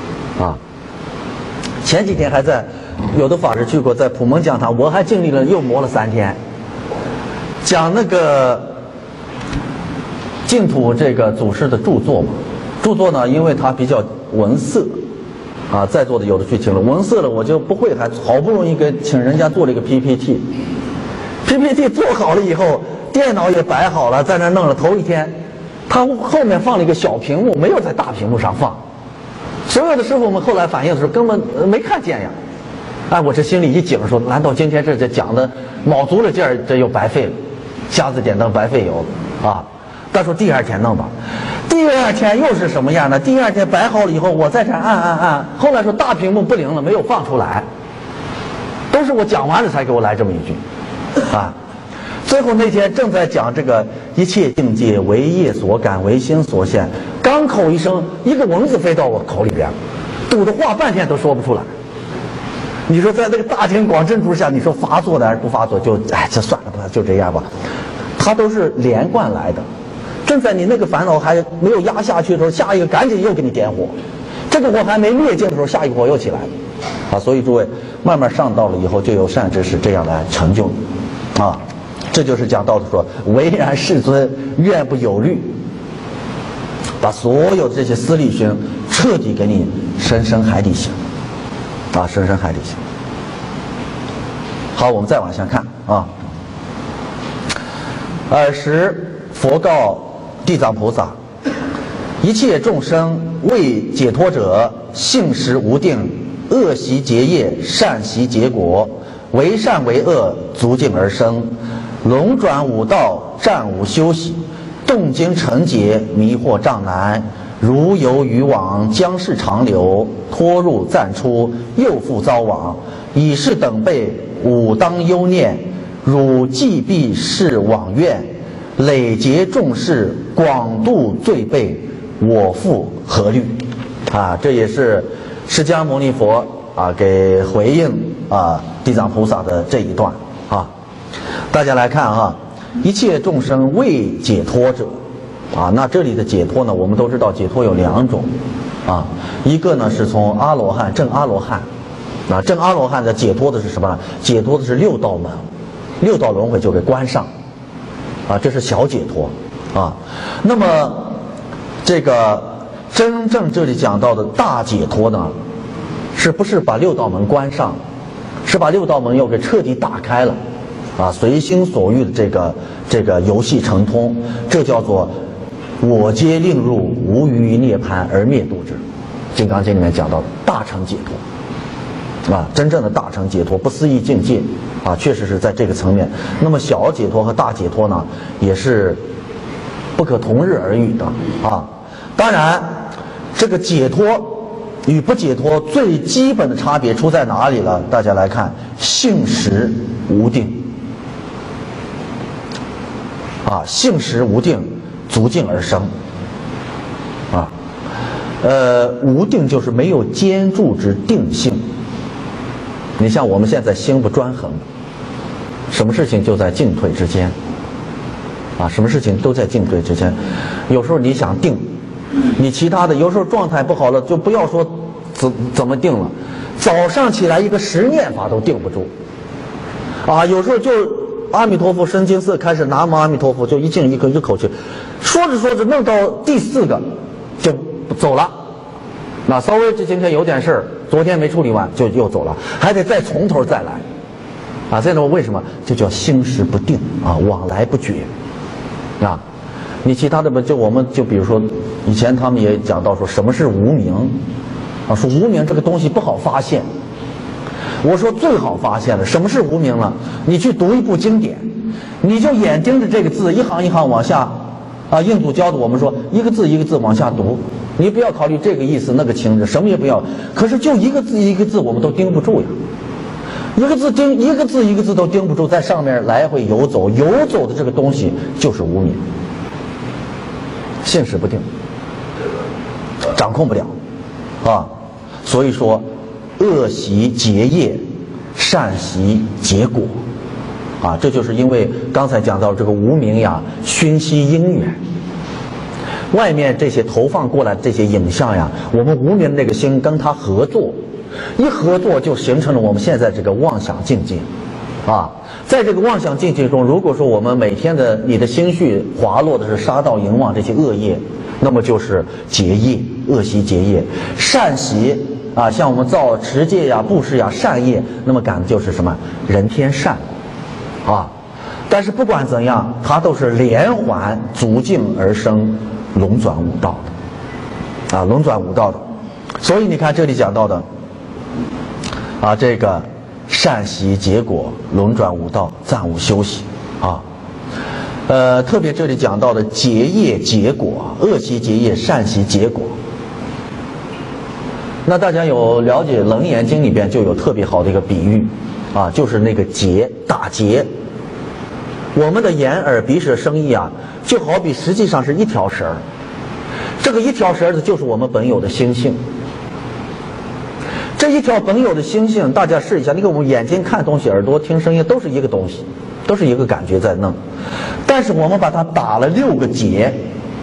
前几天还在有的法师去过，在普门讲堂，我还经历了又磨了3天，讲那个净土这个祖师的著作嘛。著作呢，因为它比较文色，在座的有的去听了文色了，我就不会，还好不容易请人家做了一个 PPT 做好了以后，电脑也摆好了，在那弄了头一天。他后面放了一个小屏幕，没有在大屏幕上放。所有的师傅们后来反映的时候，根本没看见呀。我这心里一紧，说难道今天这讲的卯足了劲儿，这又白费了，瞎子点灯白费油但说第2天弄吧，第2天又是什么样呢？第2天摆好了以后，我在这按，后来说大屏幕不灵了，没有放出来，都是我讲完了才给我来这么一句，最后那天正在讲这个一切境界为业所感，为心所现，刚口一声，一个蚊子飞到我口里边，堵得话半天都说不出来。你说在那个大庭广众之下，你说发作的还是不发作，就这算了吧，就这样吧。它都是连贯来的，正在你那个烦恼还没有压下去的时候，下一个赶紧又给你点火，这个火还没灭尽的时候，下一个火又起来了所以诸位慢慢上道了以后，就有善知识这样来成就你这就是讲道的说，唯然世尊愿不有虑，把所有的这些私利心彻底给你深海底行深海底行。好，我们再往下看尔时佛告地藏菩萨，一切众生为解脱者，性实无定，恶习结业，善习结果，为善为恶，逐境而生，龙转五道，战无休息，动经成劫，迷惑障难，如游渔网，将逝长流，脱入暂出，又复遭往，以是等辈，吾当忧念，汝既必是往愿，累劫众事，广度罪辈，我复何虑？这也是释迦牟尼佛给回应地藏菩萨的这一段大家来看一切众生为解脱者那这里的解脱呢，我们都知道解脱有2种一个呢是从阿罗汉证阿罗汉证阿罗汉的解脱的是什么呢？解脱的是6道门，6道轮回就给关上这是小解脱那么这个真正这里讲到的大解脱呢，是不是把6道门关上，是把6道门又给彻底打开了随心所欲的这个游戏成通，这叫做我皆令入无余涅槃而灭度之， 金刚经里面讲到的大乘解脱啊，真正的大乘解脱，不思议境界啊，确实是在这个层面。那么小解脱和大解脱呢，也是不可同日而语的啊。当然，这个解脱与不解脱最基本的差别出在哪里了？大家来看，性实无定啊，性实无定，足境而生啊。无定就是没有坚住之定性。你像我们现在心不专横，什么事情就在进退之间啊，什么事情都在进退之间。有时候你想定，你其他的有时候状态不好了，就不要说怎么定了，早上起来一个十念法都定不住啊。有时候就阿弥陀佛深金色开始南无阿弥陀佛，就一静一口气，说着说着弄到第4个就走了。那稍微这今天有点事儿，昨天没处理完就又走了，还得再从头再来啊。这种为什么就叫心识不定啊，往来不绝啊。你其他的吧，就我们就比如说以前他们也讲到说什么是无明啊，说无明这个东西不好发现。我说最好发现了什么是无明了，你去读一部经典，你就眼盯着这个字一行一行往下啊。印度教的我们说一个字一个字往下读，你不要考虑这个意思那个情致，什么也不要，可是就一个字一个字我们都盯不住呀。一个字一个字都盯不住，在上面来回游走的这个东西就是无明，性识不定，掌控不了啊。所以说恶习结业，善习结果啊。这就是因为刚才讲到这个无明呀，熏习因缘，外面这些投放过来的这些影像呀，我们无明那个心跟它合作，一合作就形成了我们现在这个妄想境界啊。在这个妄想境界中，如果说我们每天的你的心绪滑落的是杀盗淫妄这些恶业，那么就是结业，恶习结业。善习啊，像我们造持戒呀、布施呀、善业，那么感的就是什么？人天善啊。但是不管怎样，它都是连环逐境而生，龙转五道的啊，龙转五道的。所以你看这里讲到的啊，这个善习结果，龙转五道，暂无休息啊。特别这里讲到的结业结果，恶习结业，善习结果。那大家有了解《楞严经》里边就有特别好的一个比喻啊，就是那个结，打结。我们的眼耳鼻舌身意啊，就好比实际上是一条绳儿，这个一条绳子就是我们本有的心性。这一条本有的心性，大家试一下，你看我们眼睛看东西，耳朵听声音，都是一个东西，都是一个感觉在弄。但是我们把它打了6个结，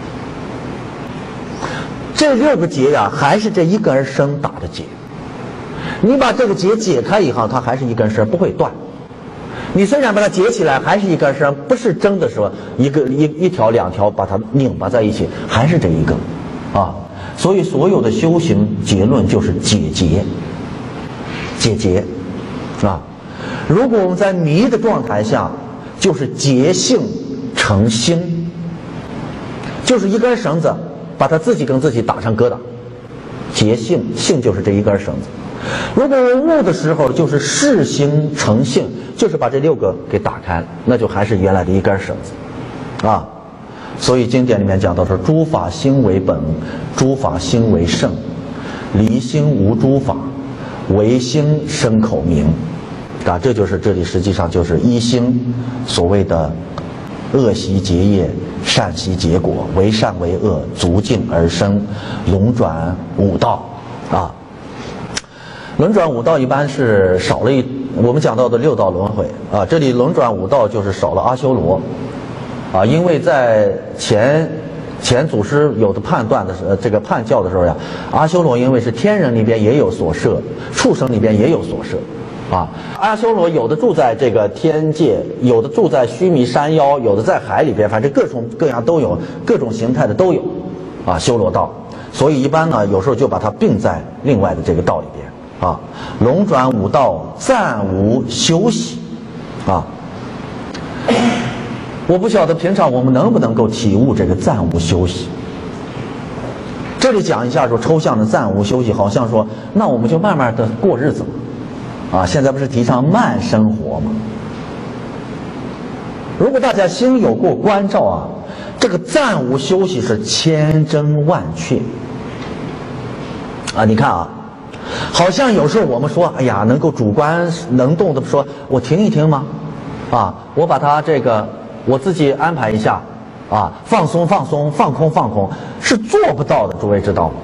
这6个结呀，还是这一根绳打的结。你把这个结解开以后，它还是一根绳，不会断。你虽然把它结起来，还是一根绳，不是针的时候一条两条把它拧巴在一起，还是这一个啊。所以所有的修行结论就是解结，解结啊。如果我们在迷的状态下，就是结性成心，就是一根绳子把它自己跟自己打成疙瘩，结性，性就是这一根绳子。如果悟的时候，就是视心成性，就是把这6个给打开了，那就还是原来的一根绳子啊。所以经典里面讲到说，诸法心为本，诸法心为圣，离心无诸法，唯心生口名啊。这就是这里实际上就是一心所谓的恶习结业，善习结果，为善为恶，逐境而生，龙转五道啊。轮转五道一般是少了我们讲到的6道轮回啊，这里轮转五道就是少了阿修罗啊，因为在前祖师有的判断的时候，这个判教的时候呀，阿修罗因为是天人里边也有所摄，畜生里边也有所摄啊。阿修罗有的住在这个天界，有的住在须弥山腰，有的在海里边，反正各种各样都有，各种形态的都有啊，修罗道。所以一般呢，有时候就把它并在另外的这个道里边。啊，龙转五道，暂无休息啊。我不晓得平常我们能不能够体悟这个暂无休息这里讲一下说抽象的暂无休息，好像说那我们就慢慢的过日子嘛，现在不是提倡慢生活吗？如果大家心有过关照这个暂无休息是千真万确你看好像有时候我们说哎呀能够主观能动的说我停一停吗？我把它这个我自己安排一下放松放松，放空放空，是做不到的，诸位知道吗？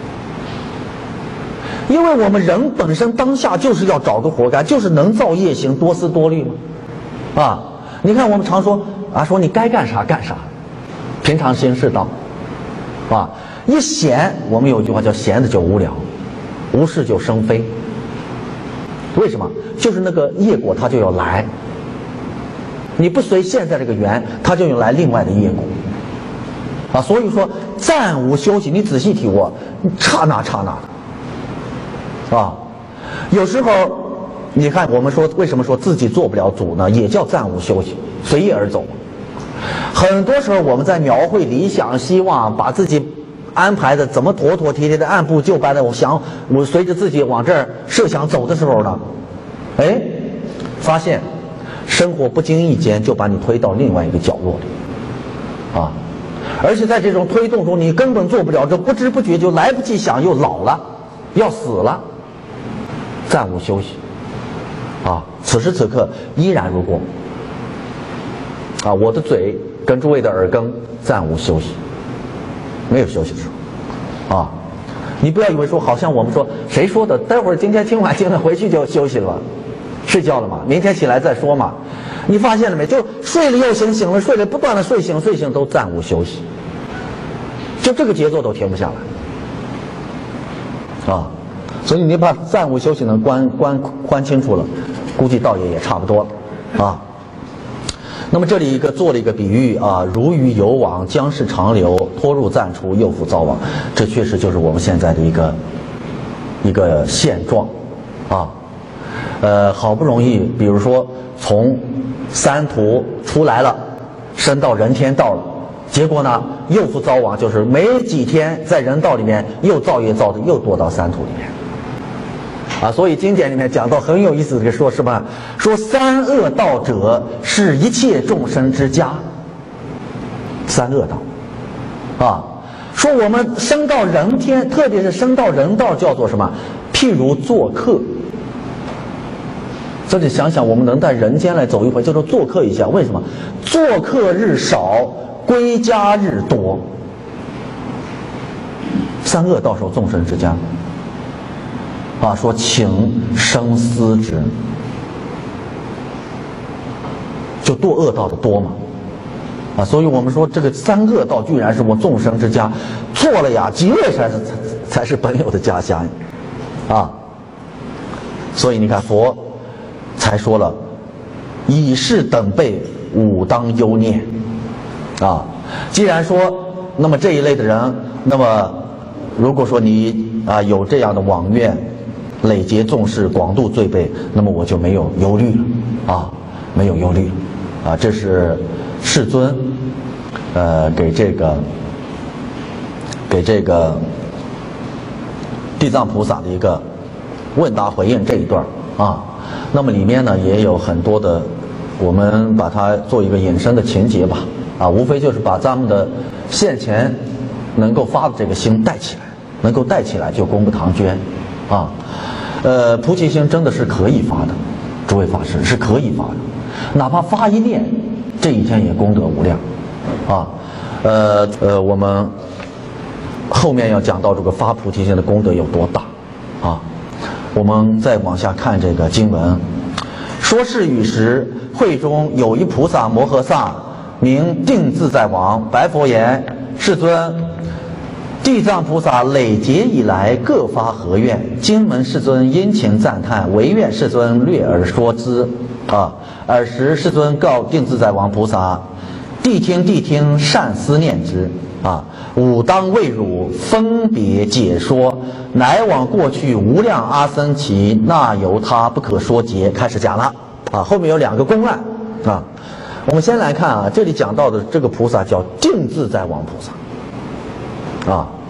因为我们人本身当下就是要找个活干，就是能造业行，多思多虑嘛。你看我们常说说你该干啥干啥，平常心是道一闲，我们有句话叫闲的就无聊，无事就生非。为什么？就是那个业果它就要来，你不随现在这个缘，它就有来另外的业果所以说暂无休息，你仔细体悟，刹那刹那的有时候你看我们说为什么说自己做不了主呢？也叫暂无休息，随意而走。很多时候我们在描绘理想希望，把自己安排的怎么妥妥帖帖的按部就班的，我随着自己往这儿设想走的时候呢，发现生活不经意间就把你推到另外一个角落里而且在这种推动中你根本做不了，这不知不觉就来不及想，又老了，要死了。暂无休息此时此刻依然如故我的嘴跟诸位的耳根暂无休息，没有休息的时候你不要以为说好像我们说谁说的，待会儿今天听完经了回去就休息了，睡觉了嘛，明天起来再说嘛。你发现了没？就睡了又醒，醒了睡了，不断的睡醒睡醒都暂无休息，就这个节奏都停不下来所以你把暂无休息能关清楚了，估计倒也差不多了那么这里做了一个比喻如鱼游网，将逝长流，拖入暂出，又复遭网。这确实就是我们现在的一个现状好不容易比如说从三途出来了，升到人天道了，结果呢又复遭网，就是没几天在人道里面又造业造的又堕到三途里面所以经典里面讲到很有意思的说什么？说三恶道者是一切众生之家。三恶道说我们升到人天，特别是升到人道叫做什么？譬如做客。这里想想我们能在人间来走一回，叫做做客一下。为什么？做客日少，归家日多。三恶道受众生之家说请生思之，就堕恶道的多嘛所以我们说这个三恶道居然是我众生之家，错了呀，极乐才是本有的家乡所以你看佛才说了以是等辈吾当忧念既然说那么这一类的人，那么如果说你有这样的往愿，累劫众事，广度罪辈，那么我就没有忧虑了没有忧虑了这是世尊给这个地藏菩萨的一个问答回应这一段那么里面呢也有很多的，我们把它做一个引申的情节吧无非就是把咱们的现前能够发的这个心带起来，能够带起来就功不唐捐菩提心真的是可以发的，诸位法师是可以发的，哪怕发一念，这一天也功德无量我们后面要讲到这个发菩提心的功德有多大我们再往下看这个经文，说是与时，会中有一菩萨摩诃萨，名定自在王，白佛言：世尊，地藏菩萨累劫以来各发何愿？今闻世尊殷勤赞叹，唯愿世尊略而说之。尔时世尊告定自在王菩萨：谛听，善思念之。吾当为汝分别解说，乃往过去无量阿僧祇那由他不可说劫。开始讲了后面有两个公案我们先来看这里讲到的这个菩萨叫定自在王菩萨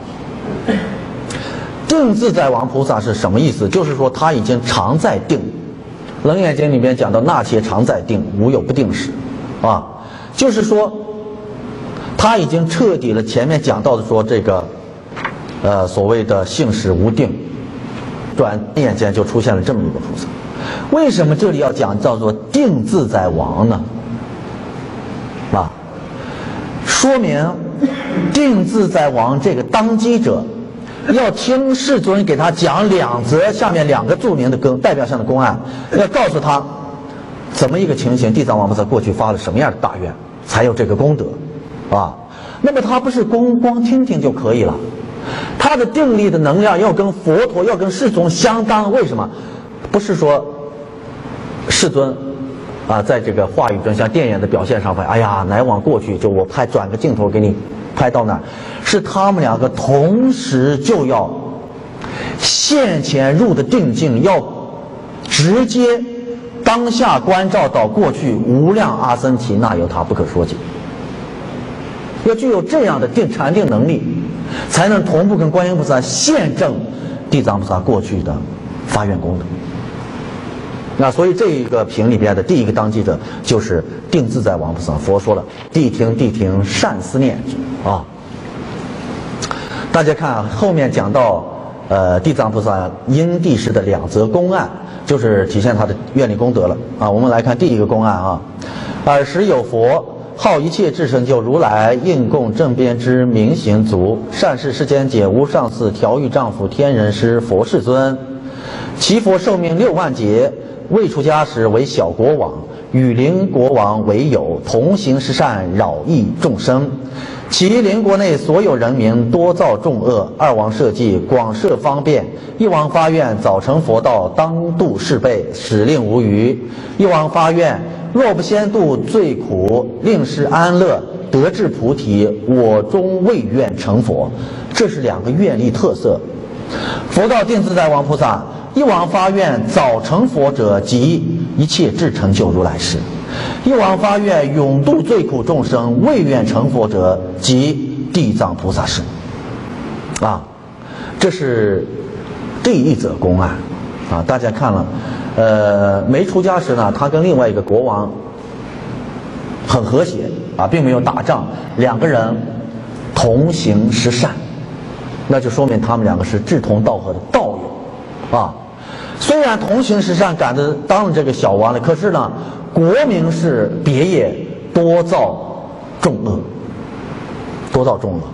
定自在王菩萨是什么意思？就是说他已经常在定。楞严经里面讲到那且常在定，无有不定时，啊，就是说他已经彻底了前面讲到的说这个所谓的性使无定，转眼间就出现了这么一个菩萨。为什么这里要讲叫做定自在王呢？啊，说明定自在王这个当机者要听世尊给他讲两则下面两个著名的代表性的公案，要告诉他怎么一个情形，地藏王菩萨过去发了什么样的大愿，才有这个功德啊。那么他不是光听听就可以了，他的定力的能量要跟佛陀要跟世尊相当。为什么？不是说世尊在这个话语中像电影的表现上，哎呀，来往过去就我转个镜头给你拍到那儿，是他们两个同时就要现前入的定境，要直接当下关照到过去无量阿僧祇那由他不可说解，要具有这样的禅定能力，才能同步跟观音菩萨现证地藏菩萨过去的发愿功德。那所以这个品里边的第一个当机者就是定自在王菩萨。佛说了，谛听善思念啊。大家看后面讲到地藏菩萨因地时的两则公案，就是体现他的愿力功德了啊。我们来看第一个公案啊，尔时有佛号一切至圣救如来，应供正边之明行足，善事世间解无上寺调御丈夫天人师佛世尊，其佛寿命6万劫，未出家时为小国王，与邻国王为友，同行施善，扰益众生。其邻国内所有人民多造众恶，二王设计，广设方便。一王发愿，早成佛道，当度世辈，使令无余。一王发愿，若不先度最苦，令是安乐，得至菩提，我终未愿成佛。这是两个愿力特色。佛告定自在王菩萨，一王发愿早成佛者，即一切智成就如来师；一王发愿永度最苦众生，未愿成佛者，即地藏菩萨师。啊，这是第一则公案啊。大家看了，没出家时呢，他跟另外一个国王很和谐啊，并没有打仗，两个人同行施善，那就说明他们两个是志同道合的道友啊。虽然同行施善，赶着当了这个小王了，可是呢，国名是别业，多造众恶，多造众恶。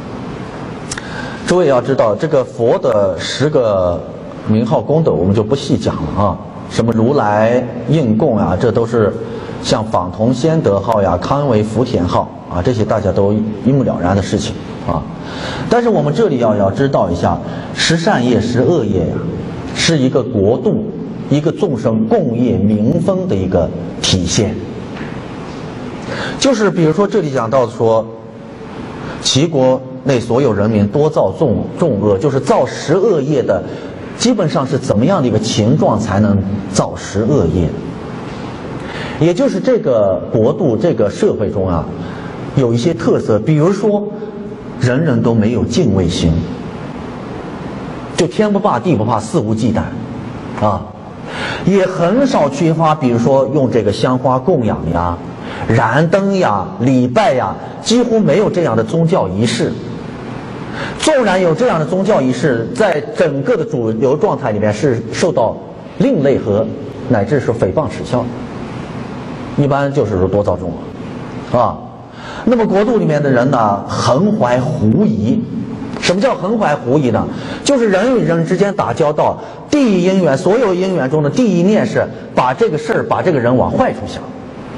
诸位要知道，这个佛的10个名号功德，我们就不细讲了啊。什么如来应供啊，这都是像访同先德号呀、康为福田号啊，这些大家都一目了然的事情啊。但是我们这里要知道一下，施善业、施恶业呀，是一个国度、一个众生共业民风的一个体现。就是比如说这里讲到说，齐国内所有人民多造众恶，就是造10恶业的，基本上是怎么样的一个情状才能造10恶业？也就是这个国度、这个社会中啊，有一些特色，比如说人人都没有敬畏心，就天不怕地不怕，肆无忌惮啊，也很少缺乏比如说用这个香花供养呀、燃灯呀、礼拜呀，几乎没有这样的宗教仪式。纵然有这样的宗教仪式，在整个的主流状态里面是受到另类和乃至是诽谤耻笑，一般就是说多造众恶啊。那么国度里面的人呢，横怀狐疑。什么叫横怀狐疑呢？就是人与人之间打交道，第一因缘，所有因缘中的第一念是把这个事儿、把这个人往坏处想。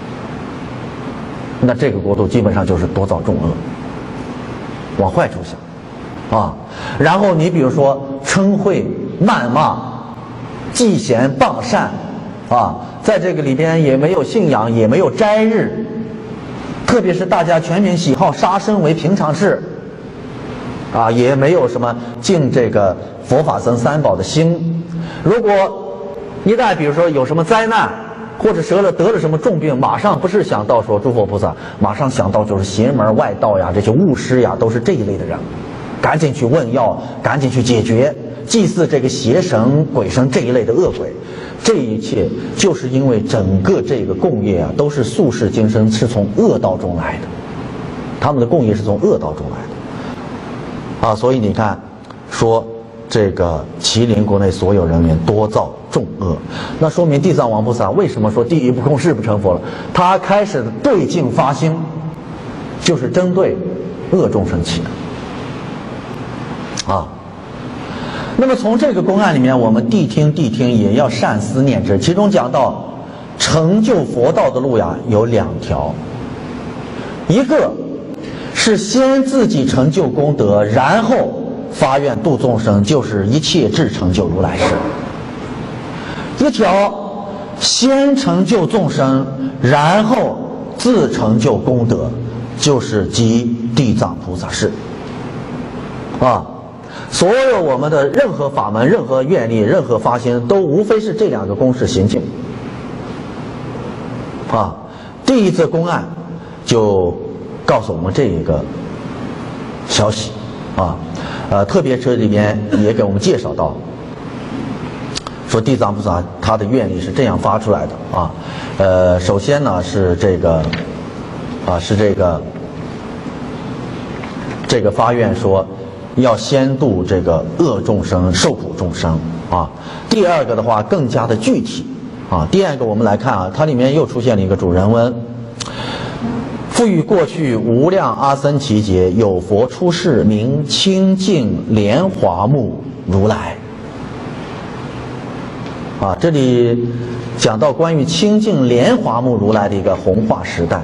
那这个国度基本上就是多造众恶，往坏处想啊。然后你比如说嗔恚、谩骂、嫉嫌、谤善啊，在这个里边也没有信仰，也没有斋日，特别是大家全民喜好杀生为平常事啊，也没有什么敬这个佛法僧三宝的心。如果一旦比如说有什么灾难，或者得了什么重病，马上不是想到说诸佛菩萨，马上想到就是邪门外道呀，这些巫师呀，都是这一类的人赶紧去问药，赶紧去解决，祭祀这个邪神、鬼神这一类的恶鬼。这一切就是因为整个这个共业啊，都是宿世今生是从恶道中来的，他们的共业是从恶道中来的所以你看，说这个麒麟国内所有人民多造重恶，那说明地藏王菩萨为什么说地狱不空，誓不成佛了？他开始对境发心，就是针对恶众生起的那么从这个公案里面，我们谛听也要善思念之。其中讲到成就佛道的路呀，有2条，一个是先自己成就功德，然后发愿度众生，就是一切智成就如来世；一条先成就众生，然后自成就功德，就是即地藏菩萨事所有我们的任何法门、任何愿力、任何发心，都无非是这2个公式行进第一则公案就告诉我们这一个消息特别这里面也给我们介绍到，说地藏菩萨他的愿力是这样发出来的首先呢是这个发愿说要先度这个恶众生、受苦众生第二个的话更加的具体第二个我们来看它里面又出现了一个主人翁，复于过去无量阿僧祇劫，有佛出世，名清净莲华目如来这里讲到关于清净莲华目如来的一个弘化时代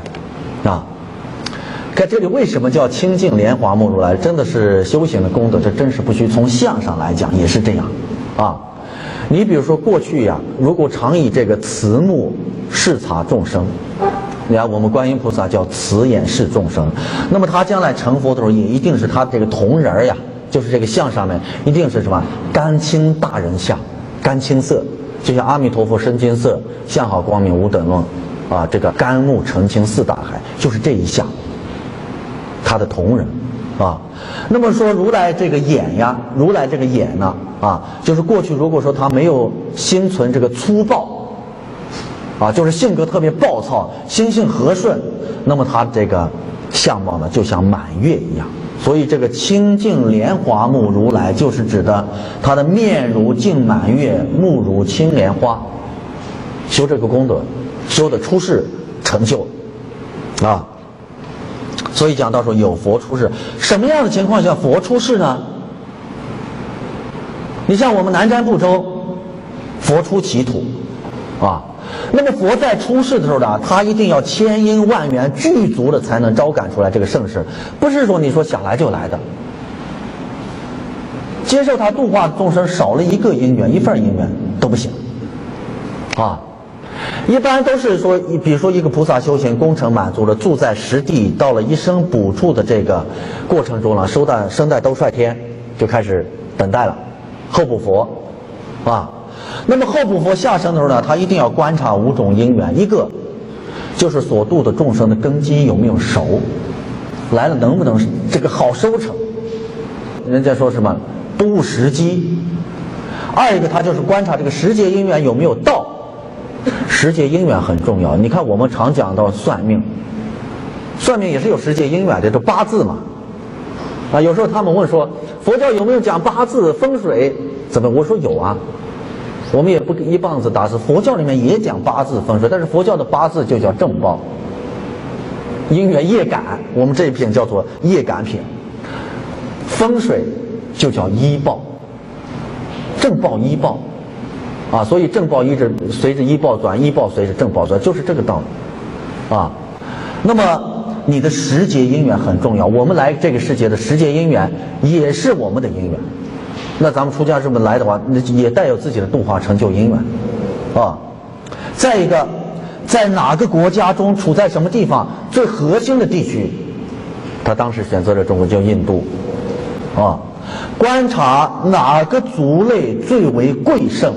看这里为什么叫清净莲华目如来，真的是修行的功德，这真是不虚。从相上来讲也是这样你比如说过去如果常以这个慈目视察众生，你看我们观音菩萨叫慈眼视众生，那么他将来成佛的时候，也一定是他这个铜人就是这个相上面一定是什么甘清大人相，甘清色，就像阿弥陀佛身金色，相好光明无等论这个甘木澄清四大海，就是这一相，他的同人那么说如来这个眼如来这个眼呢就是过去如果说他没有心存这个粗暴就是性格特别暴躁，心性和顺，那么他这个相貌呢就像满月一样。所以这个清净莲华目如来就是指的他的面如净满月，目如青莲花，修这个功德，修的出世成就所以讲到说有佛出世，什么样的情况下佛出世呢？你像我们南瞻部洲，佛出其土那么佛在出世的时候呢，他一定要千因万缘具足的才能招感出来这个盛世，不是说你说想来就来的。接受他度化众生少了一个因缘，一份因缘都不行一般都是说，比如说一个菩萨修行功成满足了，住在实地，到了一生补处的这个过程中了，声带都率天，就开始等待了候补佛那么候补佛下生的时候呢，他一定要观察5种因缘，一个就是所度的众生的根基有没有熟，来了能不能这个好收成，人家说什么不误时机。二一个他就是观察这个时节因缘有没有到，时节因缘很重要。你看我们常讲到算命，算命也是有时节因缘的，这八字嘛有时候他们问说佛教有没有讲八字风水怎么，我说有我们也不一棒子打死，佛教里面也讲八字风水，但是佛教的八字就叫正报，因缘业感，我们这一品叫做业感品，风水就叫医报，正报医报所以正报一直随着医报转，医报随着正报转，就是这个道理那么你的时节因缘很重要，我们来这个世界的时节因缘也是我们的因缘，那咱们出家这么来的话，那也带有自己的度化成就因缘再一个，在哪个国家中，处在什么地方，最核心的地区，他当时选择了中国，叫印度观察哪个族类最为贵盛，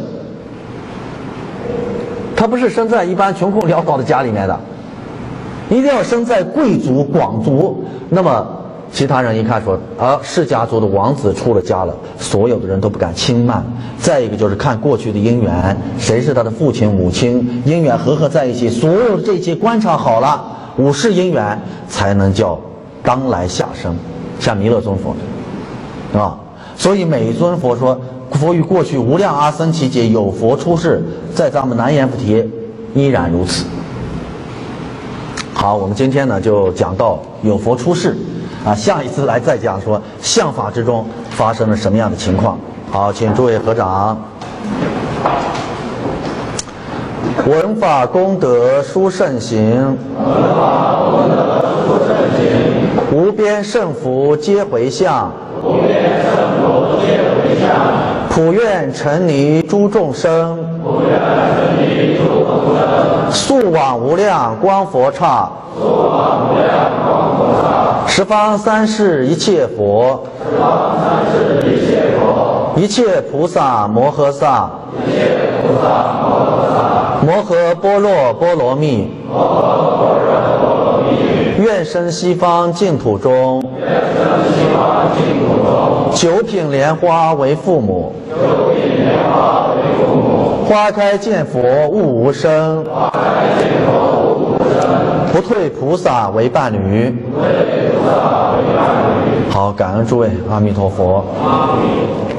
他不是生在一般穷困潦倒的家里面的，一定要生在贵族广族，那么其他人一看说，氏家族的王子出了家了，所有的人都不敢轻慢。再一个就是看过去的姻缘，谁是他的父亲母亲，姻缘和合在一起，所有的这些观察好了，五世姻缘才能叫当来下生，像弥勒尊佛所以每尊佛说，佛于过去无量阿僧祇劫有佛出世，在咱们南阎浮提依然如此。好，我们今天呢就讲到有佛出世下一次来再讲说相法之中发生了什么样的情况。好，请诸位合掌。闻法功德殊胜行，无边胜福皆回向，普愿沉溺诸众生，速往无量光佛刹，十方三世一切佛，一切菩萨摩诃萨，摩诃般若波罗蜜，愿生西方净土中，九品莲花为父母，花开见佛悟无生，不退菩萨为伴侣。好，感恩诸位，阿弥陀佛。